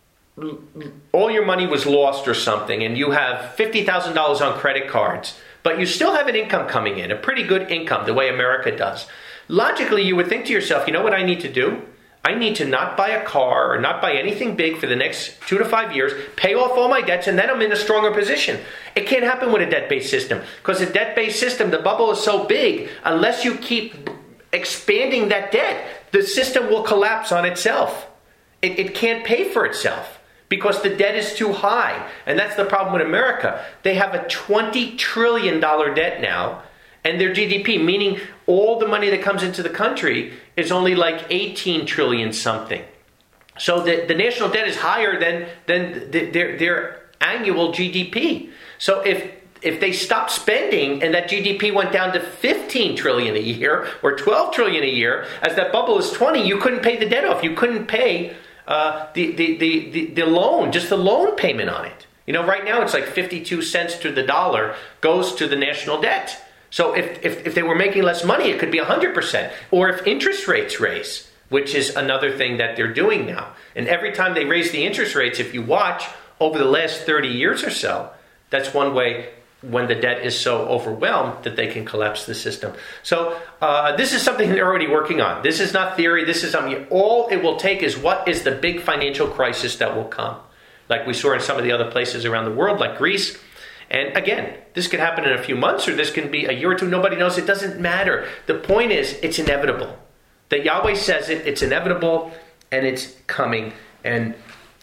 all your money was lost or something, and you have fifty thousand dollars on credit cards, but you still have an income coming in, a pretty good income, the way America does. Logically, you would think to yourself, you know what I need to do? I need to not buy a car or not buy anything big for the next two to five years, pay off all my debts, and then I'm in a stronger position. It can't happen with a debt-based system, because a debt-based system, the bubble is so big, unless you keep expanding that debt, the system will collapse on itself. It, it can't pay for itself, because the debt is too high. And that's the problem with America. They have a twenty trillion dollars debt now, and their G D P, meaning all the money that comes into the country, is only like eighteen trillion something. So the, the national debt is higher than, than the, their, their annual G D P. So if if they stopped spending and that G D P went down to fifteen trillion a year or twelve trillion a year, as that bubble is twenty, you couldn't pay the debt off. You couldn't pay uh, the, the, the, the, the loan, just the loan payment on it. You know, right now it's like fifty-two cents to the dollar goes to the national debt. So if, if, if they were making less money, it could be one hundred percent. Or if interest rates raise, which is another thing that they're doing now. And every time they raise the interest rates, if you watch over the last thirty years or so, that's one way when the debt is so overwhelmed that they can collapse the system. So uh, this is something they're already working on. This is not theory. This is something. All it will take is what is the big financial crisis that will come, like we saw in some of the other places around the world, like Greece. And again, this could happen in a few months, or this can be a year or two. Nobody knows. It doesn't matter. The point is, it's inevitable. That Yahweh says it, it's inevitable, and it's coming. And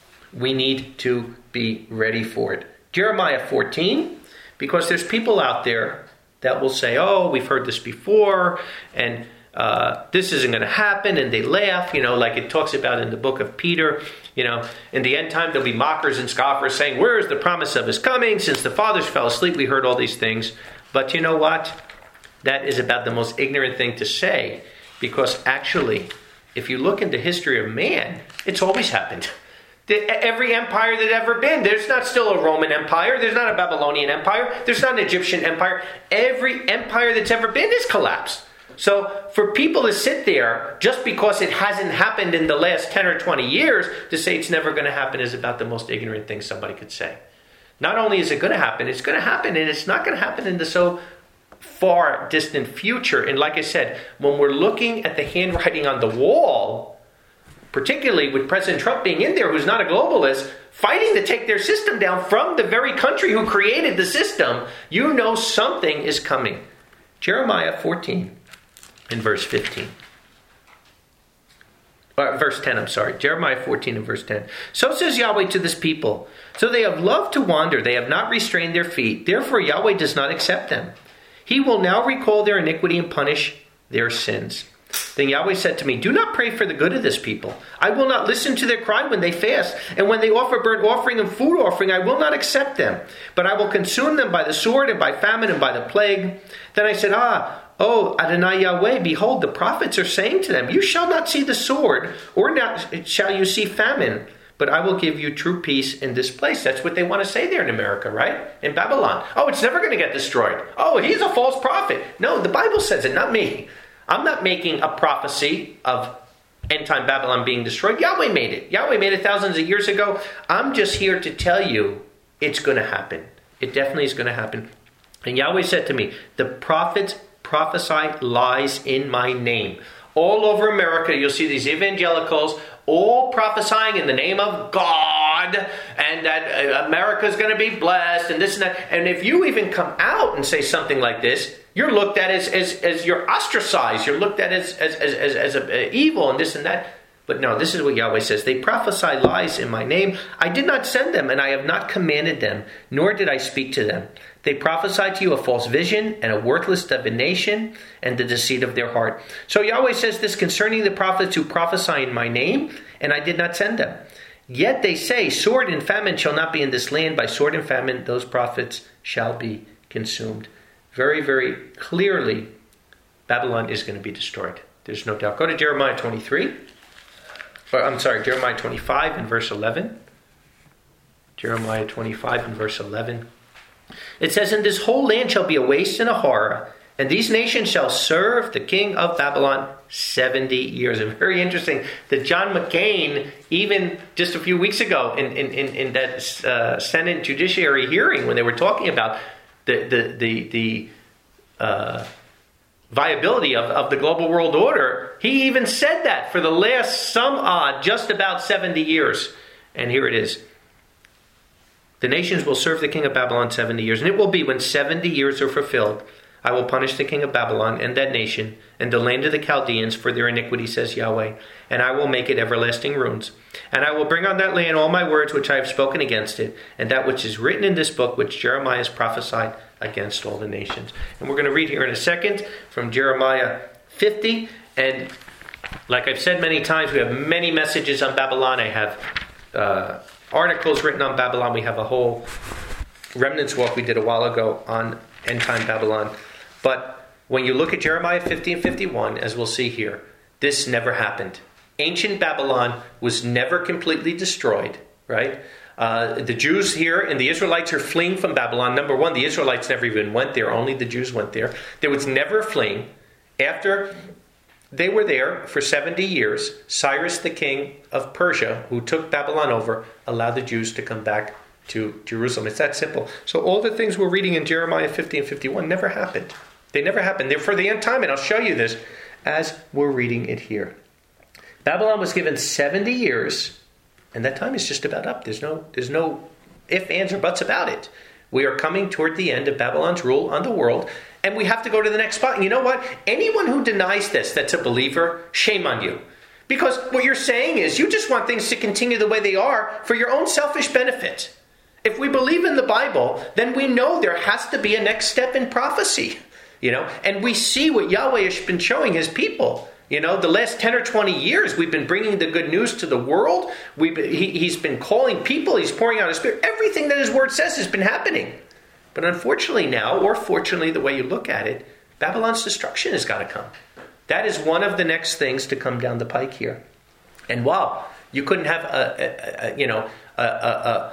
we need to be ready for it. Jeremiah fourteen, because there's people out there that will say, oh, we've heard this before, and uh, this isn't going to happen, and they laugh, you know, like it talks about in the book of Peter. You know, in the end time, there'll be mockers and scoffers saying, where is the promise of his coming? Since the fathers fell asleep, we heard all these things. But you know what? That is about the most ignorant thing to say, because actually, if you look into history of man, it's always happened. Every empire that ever been, there's not still a Roman Empire, there's not a Babylonian Empire, there's not an Egyptian Empire. Every empire that's ever been has collapsed. So for people to sit there just because it hasn't happened in the last ten or twenty years to say it's never going to happen is about the most ignorant thing somebody could say. Not only is it going to happen, it's going to happen, and it's not going to happen in the so far distant future. And like I said, when we're looking at the handwriting on the wall, particularly with President Trump being in there, who's not a globalist, fighting to take their system down from the very country who created the system, you know something is coming. Jeremiah fourteen and verse fifteen. Or verse ten, I'm sorry. Jeremiah fourteen and verse ten. So says Yahweh to this people, so they have loved to wander, they have not restrained their feet, therefore Yahweh does not accept them. He will now recall their iniquity and punish their sins. Then Yahweh said to me, do not pray for the good of this people. I will not listen to their cry when they fast. And when they offer burnt offering and food offering, I will not accept them. But I will consume them by the sword and by famine and by the plague. Then I said, ah, oh, Adonai Yahweh, behold, the prophets are saying to them, you shall not see the sword, or not shall you see famine. But I will give you true peace in this place. That's what they want to say there in America, right? In Babylon. Oh, it's never going to get destroyed. Oh, he's a false prophet. No, the Bible says it, not me. I'm not making a prophecy of end-time Babylon being destroyed. Yahweh made it. Yahweh made it thousands of years ago. I'm just here to tell you it's going to happen. It definitely is going to happen. And Yahweh said to me, the prophets prophesy lies in my name. All over America, you'll see these evangelicals all prophesying in the name of God, and that America is going to be blessed, and this and that. And if you even come out and say something like this, you're looked at as as, as you're ostracized. You're looked at as as as, as, as a, a evil and this and that. But no, this is what Yahweh says. They prophesy lies in my name. I did not send them, and I have not commanded them, nor did I speak to them. They prophesy to you a false vision and a worthless divination and the deceit of their heart. So Yahweh says this concerning the prophets who prophesy in my name, and I did not send them. Yet they say, sword and famine shall not be in this land. By sword and famine, those prophets shall be consumed. very, very clearly, Babylon is going to be destroyed. There's no doubt. Go to Jeremiah twenty-three. Or, I'm sorry, Jeremiah twenty-five and verse eleven. Jeremiah twenty-five and verse eleven. It says, "And this whole land shall be a waste and a horror, and these nations shall serve the king of Babylon seventy years." And very interesting that John McCain, even just a few weeks ago in, in, in, in that uh, Senate Judiciary hearing, when they were talking about the the the, the uh, viability of, of the global world order, he even said that for the last some odd, just about seventy years. And here it is. "The nations will serve the king of Babylon seventy years, and it will be when seventy years are fulfilled, I will punish the king of Babylon and that nation and the land of the Chaldeans for their iniquity, says Yahweh, and I will make it everlasting ruins. And I will bring on that land all my words which I have spoken against it, and that which is written in this book which Jeremiah has prophesied against all the nations." And we're going to read here in a second from Jeremiah fifty. And like I've said many times, we have many messages on Babylon. I have uh, articles written on Babylon. We have a whole Remnants Walk we did a while ago on end time Babylon. But when you look at Jeremiah fifty and fifty-one, as we'll see here, this never happened. Ancient Babylon was never completely destroyed, right? Uh, the Jews here and the Israelites are fleeing from Babylon. Number one, the Israelites never even went there. Only the Jews went there. There was never fleeing. After they were there for seventy years, Cyrus, the king of Persia, who took Babylon over, allowed the Jews to come back to Jerusalem. It's that simple. So all the things we're reading in Jeremiah fifty and fifty-one never happened. They never happened. They're for the end time, and I'll show you this as we're reading it here. Babylon was given seventy years, and that time is just about up. There's no, there's no ifs, ands, or buts about it. We are coming toward the end of Babylon's rule on the world, and we have to go to the next spot. And you know what? Anyone who denies this, that's a believer, shame on you. Because what you're saying is you just want things to continue the way they are for your own selfish benefit. If we believe in the Bible, then we know there has to be a next step in prophecy. You know, and we see what Yahweh has been showing his people. You know, the last ten or twenty years, we've been bringing the good news to the world. We've been, he, he's been calling people. He's pouring out his spirit. Everything that his word says has been happening. But unfortunately now, or fortunately, the way you look at it, Babylon's destruction has got to come. That is one of the next things to come down the pike here. And wow, you couldn't have a, a, a you know a, a,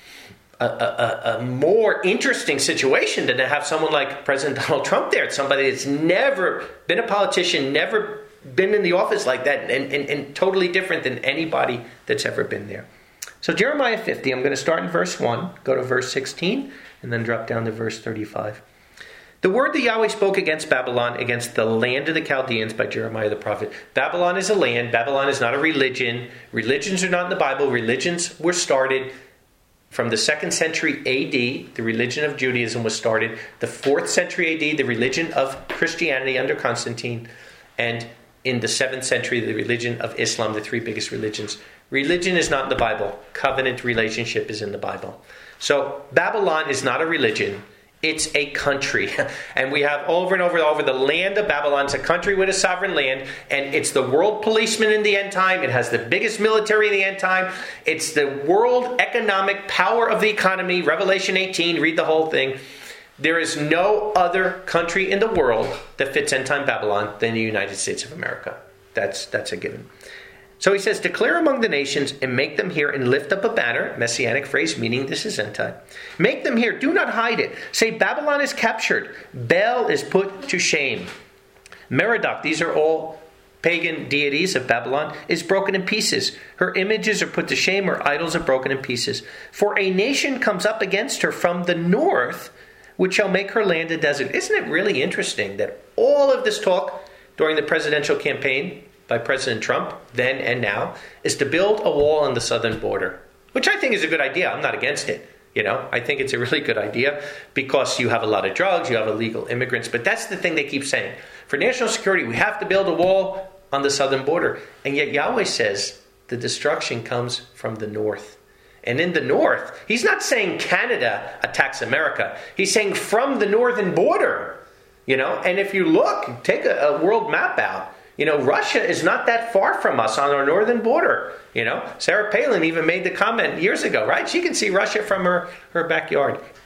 a, a, a more interesting situation than to have someone like President Donald Trump there. It's somebody that's never been a politician, never been in the office like that, and, and, and totally different than anybody that's ever been there. So Jeremiah fifty, I'm going to start in verse one, go to verse sixteen, and then drop down to verse thirty-five. The word that Yahweh spoke against Babylon, against the land of the Chaldeans by Jeremiah the prophet. Babylon is a land. Babylon is not a religion. Religions are not in the Bible. Religions were started from the second century A D. The religion of Judaism was started. The fourth century A D, the religion of Christianity under Constantine. And in the seventh century, the religion of Islam, the three biggest religions. Religion is not in the Bible. Covenant relationship is in the Bible. So Babylon is not a religion. It's a country. And we have over and over and over the land of Babylon. It's a country with a sovereign land. And it's the world policeman in the end time. It has the biggest military in the end time. It's the world economic power of the economy. Revelation eighteen, read the whole thing. There is no other country in the world that fits end time Babylon than the United States of America. That's, that's a given. So he says, declare among the nations and make them hear and lift up a banner, messianic phrase, meaning this is end time. Make them hear, do not hide it. Say Babylon is captured. Baal is put to shame. Merodach, these are all pagan deities of Babylon, is broken in pieces. Her images are put to shame, her idols are broken in pieces. For a nation comes up against her from the north, which shall make her land a desert. Isn't it really interesting that all of this talk during the presidential campaign by President Trump, then and now, is to build a wall on the southern border, which I think is a good idea. I'm not against it. You know, I think it's a really good idea because you have a lot of drugs, you have illegal immigrants, but that's the thing they keep saying. For national security, we have to build a wall on the southern border. And yet Yahweh says the destruction comes from the north. And in the north, he's not saying Canada attacks America. He's saying from the northern border. You know, and if you look, take a, a world map out. You know, Russia is not that far from us on our northern border. You know, Sarah Palin even made the comment years ago, right? She can see Russia from her, her backyard.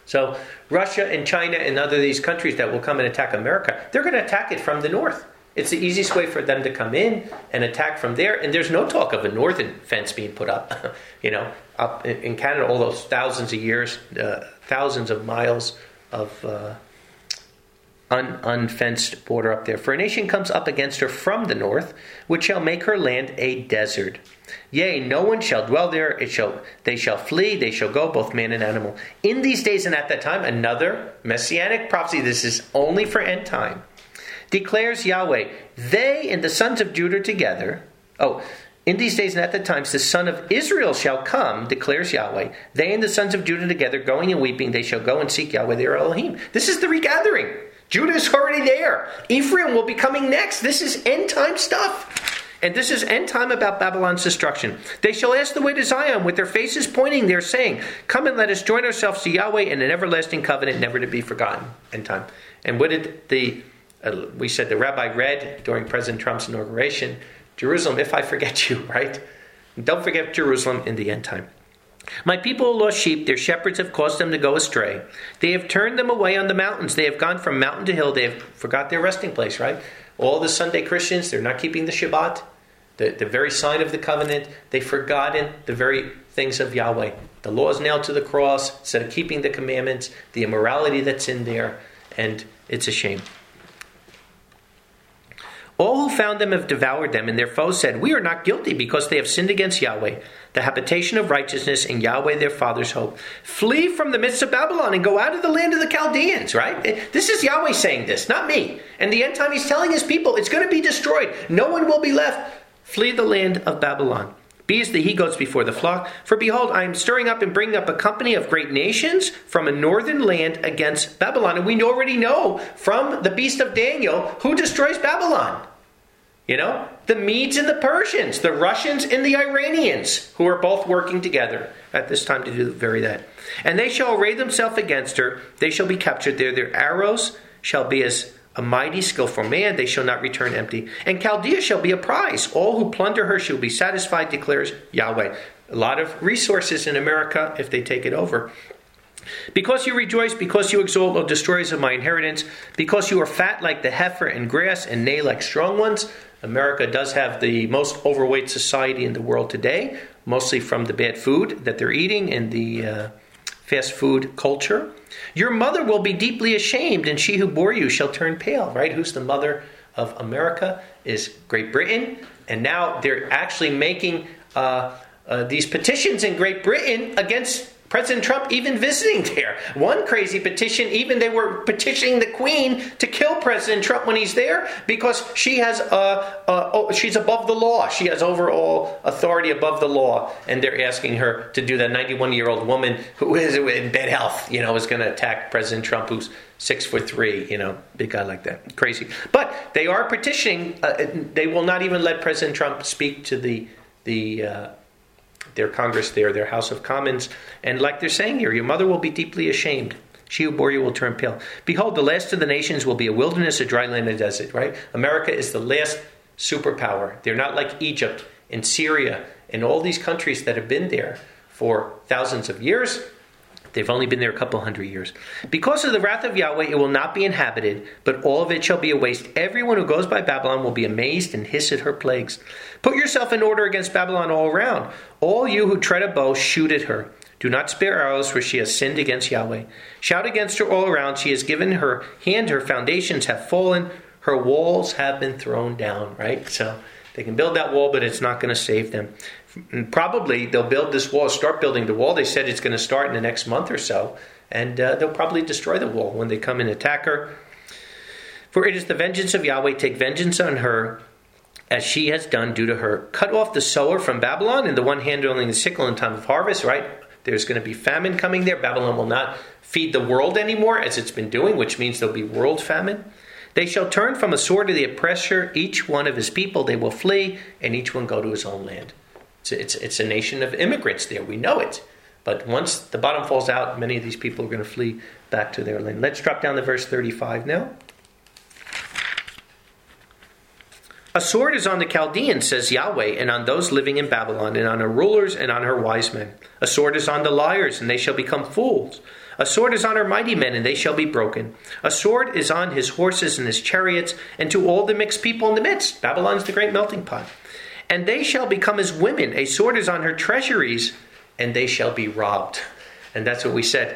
So Russia and China and other these countries that will come and attack America, they're going to attack it from the north. It's the easiest way for them to come in and attack from there. And there's no talk of a northern fence being put up. you know, up in Canada, all those thousands of years, uh, thousands of miles of uh, un- unfenced border up there. For a nation comes up against her from the north, which shall make her land a desert. Yea, no one shall dwell there. It shall, they shall flee, they shall go, both man and animal. In these days and at that time, another messianic prophecy. This is only for end time. Declares Yahweh, they and the sons of Judah together. Oh, in these days and at the times, the son of Israel shall come, declares Yahweh. They and the sons of Judah together, going and weeping, they shall go and seek Yahweh their Elohim. This is the regathering. Judah is already there. Ephraim will be coming next. This is end time stuff. And this is end time about Babylon's destruction. They shall ask the way to Zion with their faces pointing there, saying, come and let us join ourselves to Yahweh in an everlasting covenant, never to be forgotten. End time. And what did the Uh, we said the rabbi read during President Trump's inauguration, Jerusalem, if I forget you, right? Don't forget Jerusalem in the end time. My people are lost sheep, their shepherds have caused them to go astray. They have turned them away on the mountains. They have gone from mountain to hill. They have forgot their resting place, right? All the Sunday Christians, they're not keeping the Shabbat, the, the very sign of the covenant. They've forgotten the very things of Yahweh. The law is nailed to the cross instead of keeping the commandments, the immorality that's in there, and it's a shame. All who found them have devoured them, and their foes said, we are not guilty because they have sinned against Yahweh, the habitation of righteousness, and Yahweh their father's hope. Flee from the midst of Babylon and go out of the land of the Chaldeans, right? This is Yahweh saying this, not me. And the end time he's telling his people, it's going to be destroyed. No one will be left. Flee the land of Babylon. Be as the he-goats before the flock. For behold, I am stirring up and bringing up a company of great nations from a northern land against Babylon. And we already know from the beast of Daniel who destroys Babylon. You know, the Medes and the Persians, the Russians and the Iranians, who are both working together at this time to do very that. And they shall array themselves against her. They shall be captured there. Their arrows shall be as a mighty, skillful man. They shall not return empty. And Chaldea shall be a prize. All who plunder her shall be satisfied, declares Yahweh. A lot of resources in America if they take it over. Because you rejoice, because you exalt, O destroyers of my inheritance, because you are fat like the heifer and grass and neigh like strong ones. America does have the most overweight society in the world today, mostly from the bad food that they're eating and the uh, fast food culture. Your mother will be deeply ashamed, and she who bore you shall turn pale, right? Who's the mother of America is Great Britain. And now they're actually making uh, uh, these petitions in Great Britain against President Trump even visiting there. One crazy petition, even they were petitioning the Queen to kill President Trump when he's there because she has uh, uh, oh, she's above the law. She has overall authority above the law, and they're asking her to do that. ninety-one-year-old woman who is in bad health, you know, is going to attack President Trump, who's six foot three, you know, big guy like that, crazy. But they are petitioning. Uh, they will not even let President Trump speak to the the. Uh, their Congress there, their House of Commons. And like they're saying here, your mother will be deeply ashamed. She who bore you will turn pale. Behold, the last of the nations will be a wilderness, a dry land, a desert, right? America is the last superpower. They're not like Egypt and Syria and all these countries that have been there for thousands of years. They've only been there a couple hundred years. Because of the wrath of Yahweh, it will not be inhabited, but all of it shall be a waste. Everyone who goes by Babylon will be amazed and hiss at her plagues. Put yourself in order against Babylon all around. All you who tread a bow, shoot at her. Do not spare arrows, for she has sinned against Yahweh. Shout against her all around. She has given her hand, her foundations have fallen, her walls have been thrown down, right? So they can build that wall, but it's not going to save them. Probably they'll build this wall, start building the wall. They said it's going to start in the next month or so. And uh, they'll probably destroy the wall when they come and attack her. For it is the vengeance of Yahweh. Take vengeance on her as she has done due to her. Cut off the sower from Babylon and the one handling the sickle in time of harvest, right? There's going to be famine coming there. Babylon will not feed the world anymore as it's been doing, which means there'll be world famine. They shall turn from a sword to the oppressor, each one of his people. They will flee, and each one go to his own land. It's a, it's, it's a nation of immigrants there. We know it. But once the bottom falls out, many of these people are going to flee back to their land. Let's drop down to verse thirty-five now. A sword is on the Chaldeans, says Yahweh, and on those living in Babylon, and on her rulers and on her wise men. A sword is on the liars, and they shall become fools. A sword is on her mighty men, and they shall be broken. A sword is on his horses and his chariots, and to all the mixed people in the midst. Babylon's the great melting pot. And they shall become as women. A sword is on her treasuries, and they shall be robbed. And that's what we said.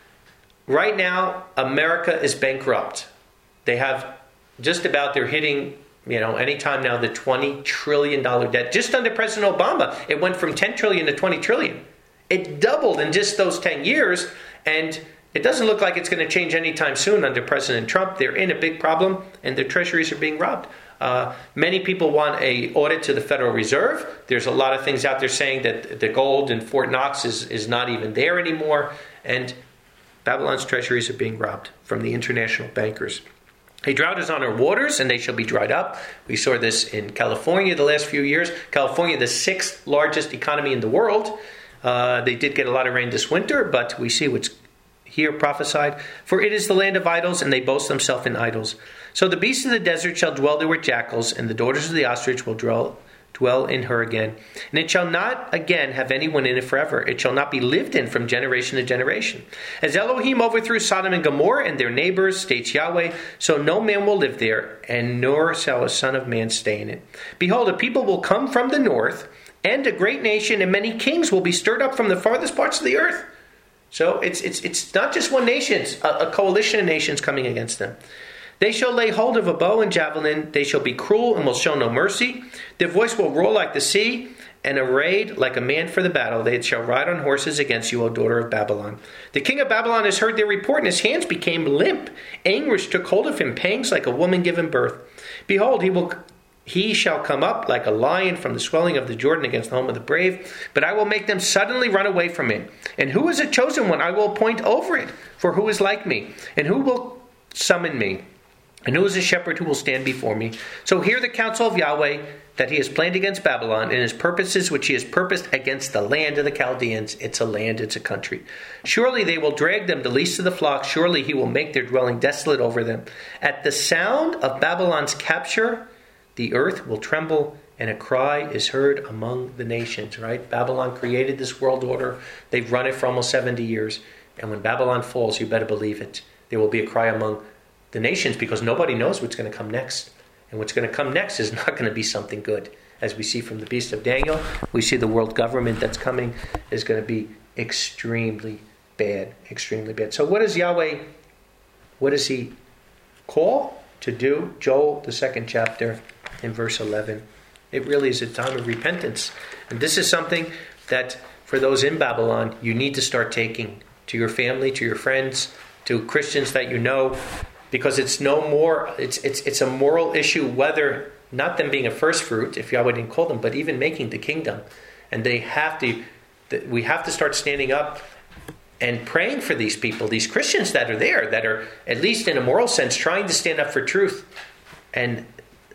Right now, America is bankrupt. They have just about, they're hitting, you know, anytime now, the twenty trillion dollars debt. Just under President Obama, it went from ten trillion dollars to twenty trillion dollars. It doubled in just those ten years, and it doesn't look like it's going to change anytime soon under President Trump. They're in a big problem, and their treasuries are being robbed. Uh, many people want an audit to the Federal Reserve. There's a lot of things out there saying that the gold in Fort Knox is, is not even there anymore, and Babylon's treasuries are being robbed from the international bankers. A drought is on her waters, and they shall be dried up. We saw this in California the last few years. California, the sixth largest economy in the world. Uh, they did get a lot of rain this winter, but we see what's here prophesied. For it is the land of idols, and they boast themselves in idols. So the beasts of the desert shall dwell there with jackals, and the daughters of the ostrich will dwell, dwell in her again. And it shall not again have anyone in it forever. It shall not be lived in from generation to generation. As Elohim overthrew Sodom and Gomorrah and their neighbors, states Yahweh, so no man will live there, and nor shall a son of man stay in it. Behold, a people will come from the north, and a great nation, and many kings will be stirred up from the farthest parts of the earth. So it's it's it's not just one nation, it's a, a coalition of nations coming against them. They shall lay hold of a bow and javelin. They shall be cruel and will show no mercy. Their voice will roar like the sea, and arrayed like a man for the battle. They shall ride on horses against you, O daughter of Babylon. The king of Babylon has heard their report, and his hands became limp. Anguish took hold of him, pangs like a woman given birth. Behold, he will... He shall come up like a lion from the swelling of the Jordan against the home of the brave, but I will make them suddenly run away from it. And who is a chosen one? I will appoint over it. For who is like me? And who will summon me? And who is a shepherd who will stand before me? So hear the counsel of Yahweh that he has planned against Babylon, and his purposes which he has purposed against the land of the Chaldeans. It's a land, it's a country. Surely they will drag them the least of the flock. Surely he will make their dwelling desolate over them. At the sound of Babylon's capture, the earth will tremble, and a cry is heard among the nations, right? Babylon created this world order. They've run it for almost seventy years. And when Babylon falls, you better believe it. There will be a cry among the nations because nobody knows what's going to come next. And what's going to come next is not going to be something good. As we see from the Beast of Daniel, we see the world government that's coming is going to be extremely bad, extremely bad. So what does Yahweh, what does he call to do? Joel, the second chapter, in verse eleven. It really is a time of repentance. And this is something that for those in Babylon, you need to start taking to your family, to your friends, to Christians that you know, because it's no more, it's it's it's a moral issue whether, not them being a first fruit, if Yahweh didn't call them, but even making the kingdom. And they have to, we have to start standing up and praying for these people, these Christians that are there, that are, at least in a moral sense, trying to stand up for truth. And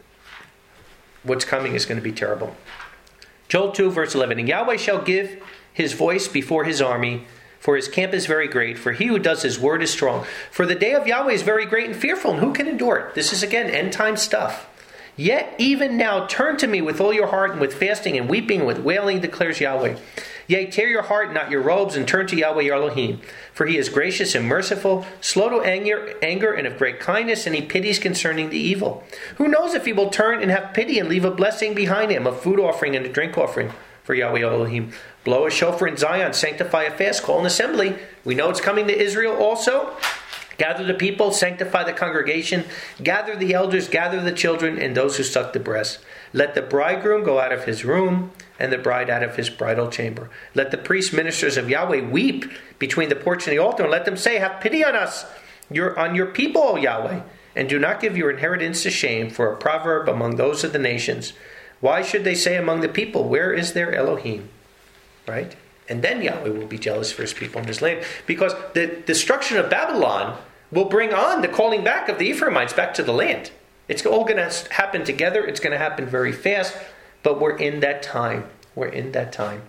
what's coming is going to be terrible. Joel two, verse eleven. And Yahweh shall give his voice before his army, for his camp is very great, for he who does his word is strong. For the day of Yahweh is very great and fearful, and who can endure it? This is, again, end-time stuff. Yet even now turn to me with all your heart, and with fasting and weeping and with wailing, declares Yahweh. Yea, tear your heart, not your robes, and turn to Yahweh your Elohim. For he is gracious and merciful, slow to anger, anger, and of great kindness, and he pities concerning the evil. Who knows if he will turn and have pity and leave a blessing behind him, a food offering and a drink offering for Yahweh Elohim. Blow a shofar in Zion, sanctify a fast, call an assembly. We know it's coming to Israel also. Gather the people, sanctify the congregation, gather the elders, gather the children, and those who suck the breast. Let the bridegroom go out of his room, and the bride out of his bridal chamber. Let the priests, ministers of Yahweh, weep between the porch and the altar, and let them say, have pity on us, your, on your people, O Yahweh, and do not give your inheritance to shame, for a proverb among those of the nations. Why should they say among the people, where is their Elohim? Right? And then Yahweh will be jealous for his people in his land, because the destruction of Babylon will bring on the calling back of the Ephraimites back to the land. It's all going to happen together. It's going to happen very fast. But we're in that time. We're in that time.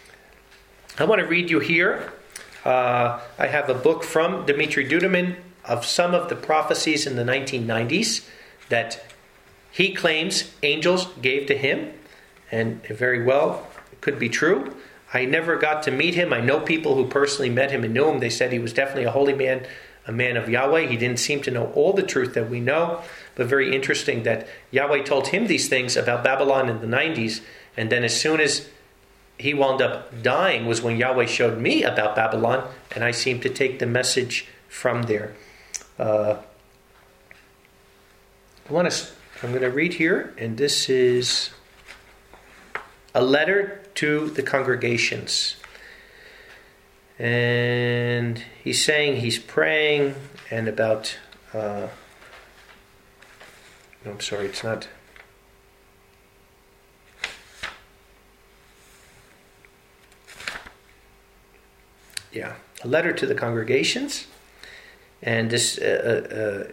I want to read you here. Uh, I have a book from Dimitri Duduman of some of the prophecies in the nineteen nineties that he claims angels gave to him. And very well, it could be true. I never got to meet him. I know people who personally met him and knew him. They said he was definitely a holy man, a man of Yahweh. He didn't seem to know all the truth that we know, but very interesting that Yahweh told him these things about Babylon in the nineties, and then as soon as he wound up dying was when Yahweh showed me about Babylon, and I seemed to take the message from there. Uh, I want to. I'm going to read here, and this is a letter to the congregations. And he's saying he's praying, and about. Uh, no, I'm sorry, it's not. Yeah, a letter to the congregations, and this. Uh, uh,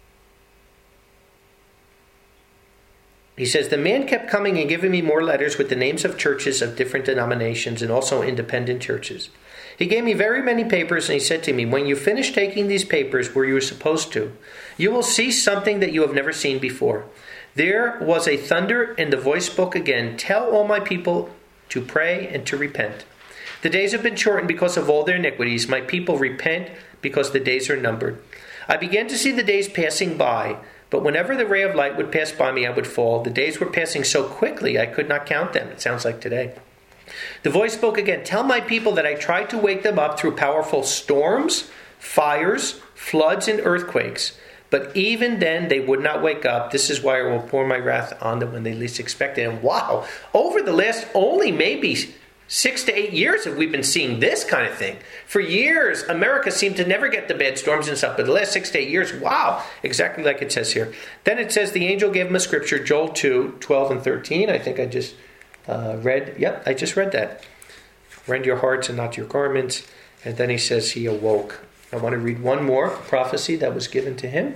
He says, the man kept coming and giving me more letters with the names of churches of different denominations and also independent churches. He gave me very many papers, and he said to me, when you finish taking these papers where you were supposed to, you will see something that you have never seen before. There was a thunder, and the voice spoke again, tell all my people to pray and to repent. The days have been shortened because of all their iniquities. My people repent because the days are numbered. I began to see the days passing by, but whenever the ray of light would pass by me, I would fall. The days were passing so quickly, I could not count them. It sounds like today. The voice spoke again, tell my people that I tried to wake them up through powerful storms, fires, floods, and earthquakes. But even then, they would not wake up. This is why I will pour my wrath on them when they least expect it. And wow, over the last only maybe six to eight years have we been seeing this kind of thing. For years, America seemed to never get the bad storms and stuff. But the last six to eight years, wow, exactly like it says here. Then it says the angel gave him a scripture, Joel two, twelve and thirteen. I think I just uh, read. Yep, I just read that. Rend your hearts and not your garments. And then he says he awoke. I want to read one more prophecy that was given to him.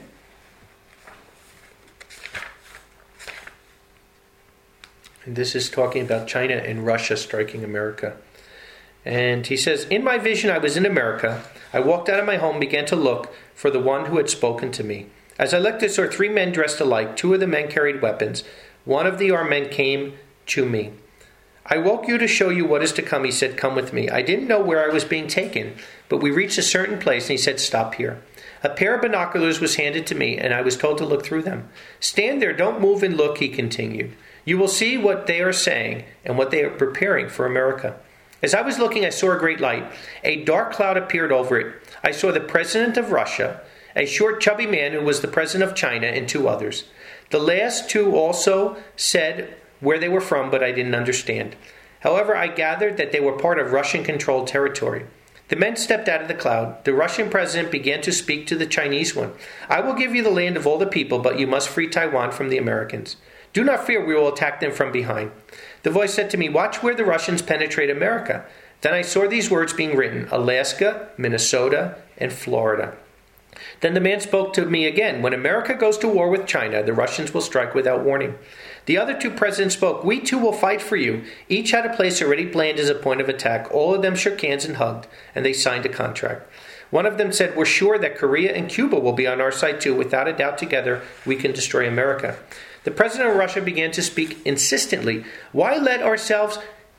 And this is talking about China and Russia striking America. And he says, in my vision I was in America. I walked out of my home, began to look for the one who had spoken to me. As I looked, I saw three men dressed alike. Two of the men carried weapons. One of the armed men came to me. I woke you to show you what is to come, he said, come with me. I didn't know where I was being taken, but we reached a certain place, and he said, stop here. A pair of binoculars was handed to me, and I was told to look through them. Stand there, don't move and look, he continued. You will see what they are saying and what they are preparing for America. As I was looking, I saw a great light. A dark cloud appeared over it. I saw the president of Russia, a short, chubby man who was the president of China, and two others. The last two also said where they were from, but I didn't understand. However, I gathered that they were part of Russian-controlled territory. The men stepped out of the cloud. The Russian president began to speak to the Chinese one. I will give you the land of all the people, but you must free Taiwan from the Americans. Do not fear, we will attack them from behind. The voice said to me, watch where the Russians penetrate America. Then I saw these words being written, Alaska, Minnesota, and Florida. Then the man spoke to me again. When America goes to war with China, the Russians will strike without warning. The other two presidents spoke, we too will fight for you. Each had a place already planned as a point of attack. All of them shook hands and hugged, and they signed a contract. One of them said, we're sure that Korea and Cuba will be on our side too. Without a doubt, together we can destroy America. The president of Russia began to speak insistently. Why let ourselves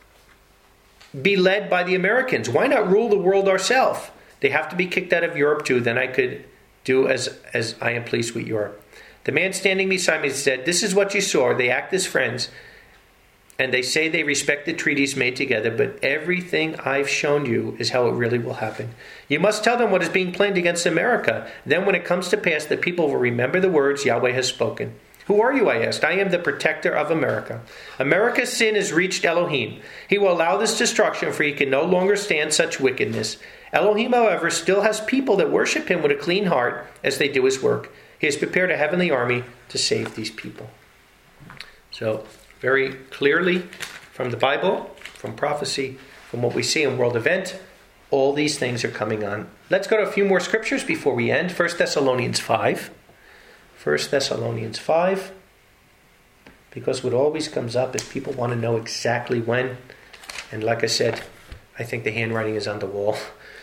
be led by the Americans? Why not rule the world ourselves? They have to be kicked out of Europe too. Then I could do as, as I am pleased with Europe. The man standing beside me said, this is what you saw. They act as friends, and they say they respect the treaties made together, but everything I've shown you is how it really will happen. You must tell them what is being planned against America. Then when it comes to pass, the people will remember the words Yahweh has spoken. Who are you, I asked. I am the protector of America. America's sin has reached Elohim. He will allow this destruction, for he can no longer stand such wickedness. Elohim, however, still has people that worship him with a clean heart as they do his work. He has prepared a heavenly army to save these people. So, very clearly from the Bible, from prophecy, from what we see in world event, all these things are coming on. Let's go to a few more scriptures before we end. First Thessalonians five. First Thessalonians five, because what always comes up is people want to know exactly when. And like I said, I think the handwriting is on the wall.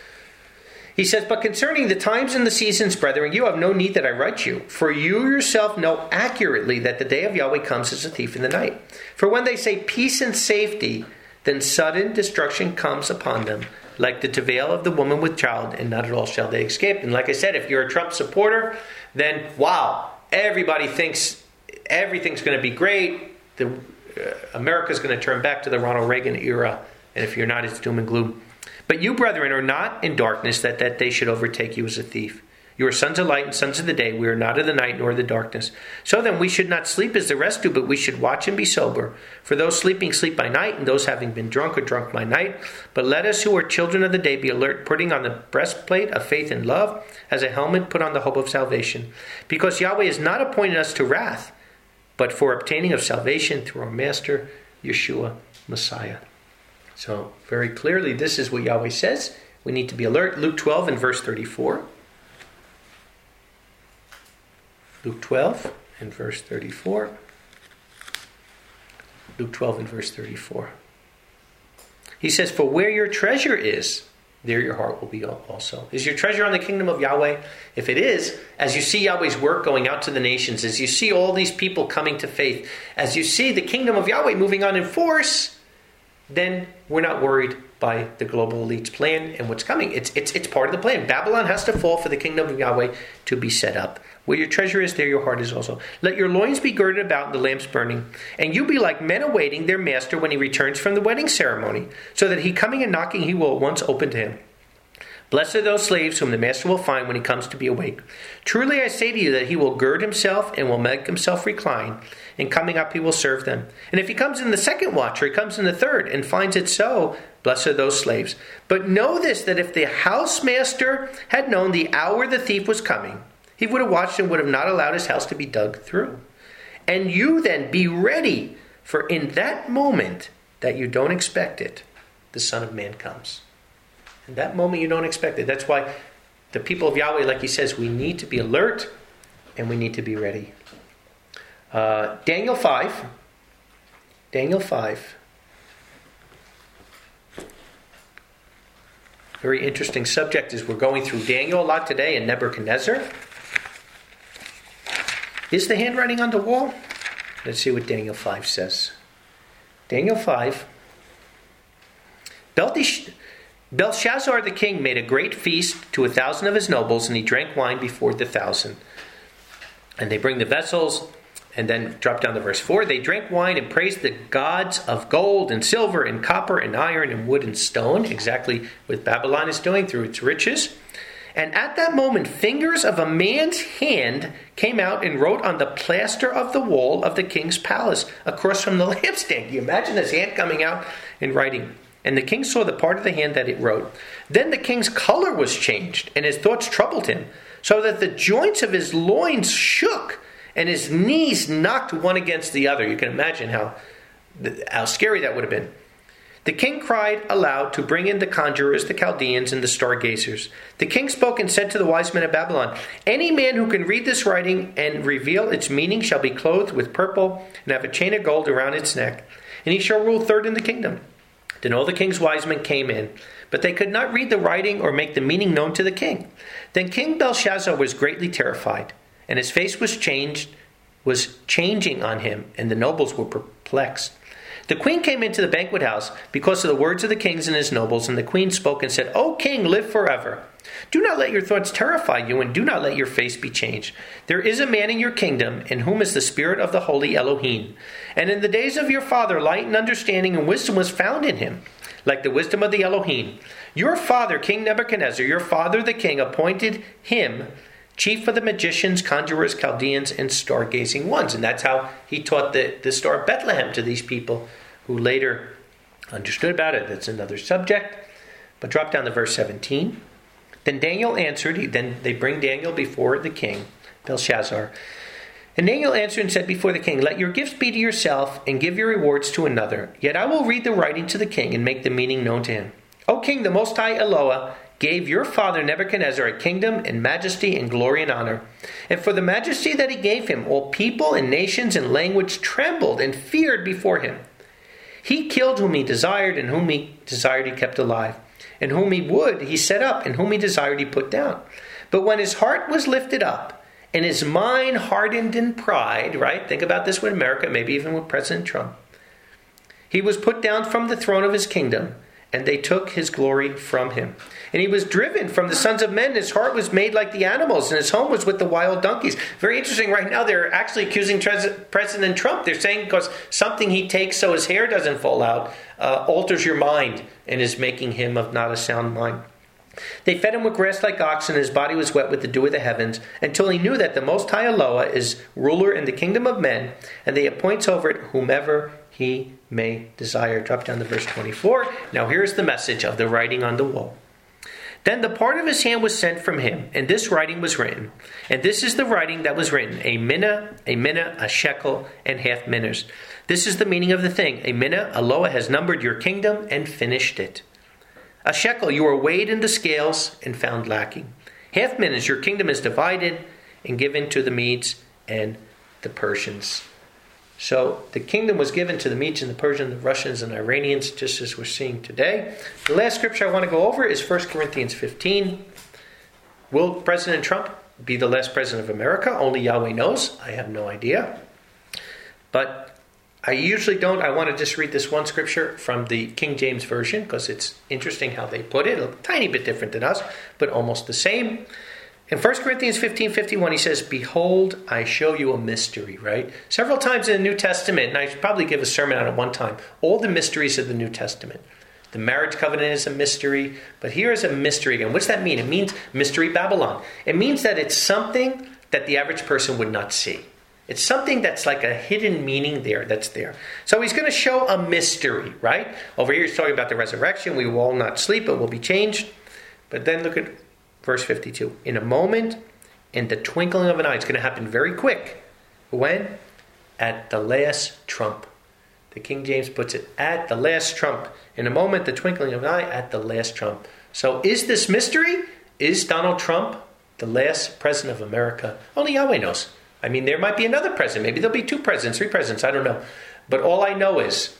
He says, but concerning the times and the seasons, brethren, you have no need that I write you. For you yourself know accurately that the day of Yahweh comes as a thief in the night. For when they say peace and safety, then sudden destruction comes upon them, like the travail of the woman with child, and not at all shall they escape. And like I said, if you're a Trump supporter, then wow, everybody thinks everything's going to be great. The, uh, America's going to turn back to the Ronald Reagan era. And if you're not, it's doom and gloom. But you, brethren, are not in darkness, that that day should overtake you as a thief. You are sons of light and sons of the day. We are not of the night nor of the darkness. So then we should not sleep as the rest do, but we should watch and be sober. For those sleeping sleep by night, and those having been drunk are drunk by night. But let us who are children of the day be alert, putting on the breastplate of faith and love, as a helmet put on the hope of salvation. Because Yahweh has not appointed us to wrath, but for obtaining of salvation through our Master, Yeshua, Messiah. So very clearly, this is what Yahweh says. We need to be alert. Luke twelve and verse thirty-four. Luke twelve and verse thirty-four. Luke twelve and verse thirty-four. He says, for where your treasure is, there your heart will be also. Is your treasure on the kingdom of Yahweh? If it is, as you see Yahweh's work going out to the nations, as you see all these people coming to faith, as you see the kingdom of Yahweh moving on in force, then we're not worried by the global elite's plan and what's coming. It's, it's, it's part of the plan. Babylon has to fall for the kingdom of Yahweh to be set up. Where your treasure is, there your heart is also. Let your loins be girded about and the lamps burning, and you be like men awaiting their master when he returns from the wedding ceremony, so that he coming and knocking, he will at once open to him. Blessed are those slaves whom the master will find when he comes to be awake. Truly I say to you that he will gird himself and will make himself recline, and coming up he will serve them. And if he comes in the second watch, or he comes in the third, and finds it so, blessed are those slaves. But know this, that if the housemaster had known the hour the thief was coming, he would have watched and would have not allowed his house to be dug through. And you then be ready, for in that moment that you don't expect it, the Son of Man comes. In that moment you don't expect it. That's why the people of Yahweh, like he says, we need to be alert and we need to be ready. Uh, Daniel five. Daniel five. Very interesting subject as we're going through Daniel a lot today and Nebuchadnezzar. Is the handwriting on the wall? Let's see what Daniel five says. Daniel five. Beltish- Belshazzar the king made a great feast to a thousand of his nobles, and he drank wine before the thousand. And they bring the vessels, and then drop down to verse four. They drank wine and praised the gods of gold and silver and copper and iron and wood and stone, exactly what Babylon is doing through its riches. And at that moment, fingers of a man's hand came out and wrote on the plaster of the wall of the king's palace across from the lampstand. Can you imagine his hand coming out and writing? And the king saw the part of the hand that it wrote. Then the king's color was changed, and his thoughts troubled him, so that the joints of his loins shook, and his knees knocked one against the other. You can imagine how, how scary that would have been. The king cried aloud to bring in the conjurers, the Chaldeans, and the stargazers. The king spoke and said to the wise men of Babylon, any man who can read this writing and reveal its meaning shall be clothed with purple and have a chain of gold around its neck, and he shall rule third in the kingdom. Then all the king's wise men came in, but they could not read the writing or make the meaning known to the king. Then King Belshazzar was greatly terrified, and his face was changed, was changing on him, and the nobles were perplexed. The queen came into the banquet house because of the words of the kings and his nobles, and the queen spoke and said, O king, live forever. Do not let your thoughts terrify you, and do not let your face be changed. There is a man in your kingdom, in whom is the spirit of the holy Elohim. And in the days of your father, light and understanding and wisdom was found in him, like the wisdom of the Elohim. Your father, King Nebuchadnezzar, your father the king, appointed him chief of the magicians, conjurers, Chaldeans, and stargazing ones. And that's how he taught the, the Star of Bethlehem to these people who later understood about it. That's another subject. But drop down to verse seventeen. Then Daniel answered, then they bring Daniel before the king, Belshazzar. And Daniel answered and said before the king, let your gifts be to yourself, and give your rewards to another. Yet I will read the writing to the king, and make the meaning known to him. O king, the Most High Eloah gave your father Nebuchadnezzar a kingdom and majesty and glory and honor. And for the majesty that he gave him, all people and nations and language trembled and feared before him. He killed whom he desired, and whom he desired he kept alive. And whom he would he set up, and whom he desired he put down. But when his heart was lifted up, and his mind hardened in pride, right? Think about this with America, maybe even with President Trump. He was put down from the throne of his kingdom, and they took his glory from him. And he was driven from the sons of men. His heart was made like the animals, and his home was with the wild donkeys. Very interesting. Right now, they're actually accusing President Trump. They're saying because something he takes so his hair doesn't fall out uh, alters your mind and is making him of not a sound mind. They fed him with grass like oxen, and his body was wet with the dew of the heavens, until he knew that the Most High Eloah is ruler in the kingdom of men, and they appoints over it whomever he may desire. Drop down to verse twenty-four. Now here's the message of the writing on the wall. Then the part of his hand was sent from him, and this writing was written. And this is the writing that was written: a minna, a minna, a shekel, and half minners. This is the meaning of the thing. A minna, Eloah has numbered your kingdom and finished it. A shekel, you are weighed in the scales and found lacking. Half minners, your kingdom is divided and given to the Medes and the Persians. So the kingdom was given to the Medes and the Persians, the Russians and Iranians, just as we're seeing today. The last scripture I want to go over is First Corinthians fifteen. Will President Trump be the last president of America? Only Yahweh knows. I have no idea. But I usually don't. I want to just read this one scripture from the King James Version because it's interesting how they put it. A tiny bit different than us, but almost the same. In First Corinthians fifteen fifty-one, he says, "Behold, I show you a mystery," right? Several times in the New Testament, and I should probably give a sermon on it one time, all the mysteries of the New Testament. The marriage covenant is a mystery, but here is a mystery again. What's that mean? It means mystery Babylon. It means that it's something that the average person would not see. It's something that's like a hidden meaning there that's there. So he's going to show a mystery, right? Over here he's talking about the resurrection. We will all not sleep, but will be changed. But then look at verse fifty-two. In a moment, in the twinkling of an eye, it's going to happen very quick. When? At the last trump. The King James puts it, at the last trump. In a moment, the twinkling of an eye, at the last trump. So is this mystery? Is Donald Trump the last president of America? Only Yahweh knows. I mean, there might be another president. Maybe there'll be two presidents, three presidents. I don't know. But all I know is,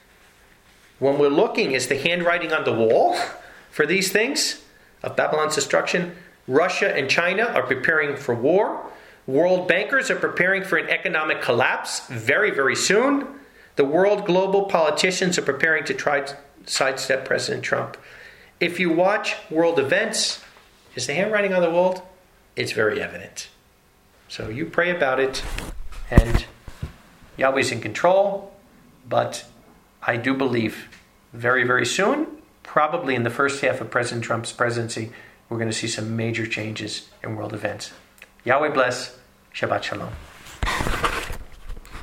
when we're looking, is the handwriting on the wall for these things of Babylon's destruction? Russia and China are preparing for war. World bankers are preparing for an economic collapse very, very soon. The world global politicians are preparing to try to sidestep President Trump. If you watch world events, is the handwriting on the wall? It's very evident. So you pray about it, and Yahweh's in control, but I do believe very, very soon, probably in the first half of President Trump's presidency, we're going to see some major changes in world events. Yahweh bless. Shabbat Shalom.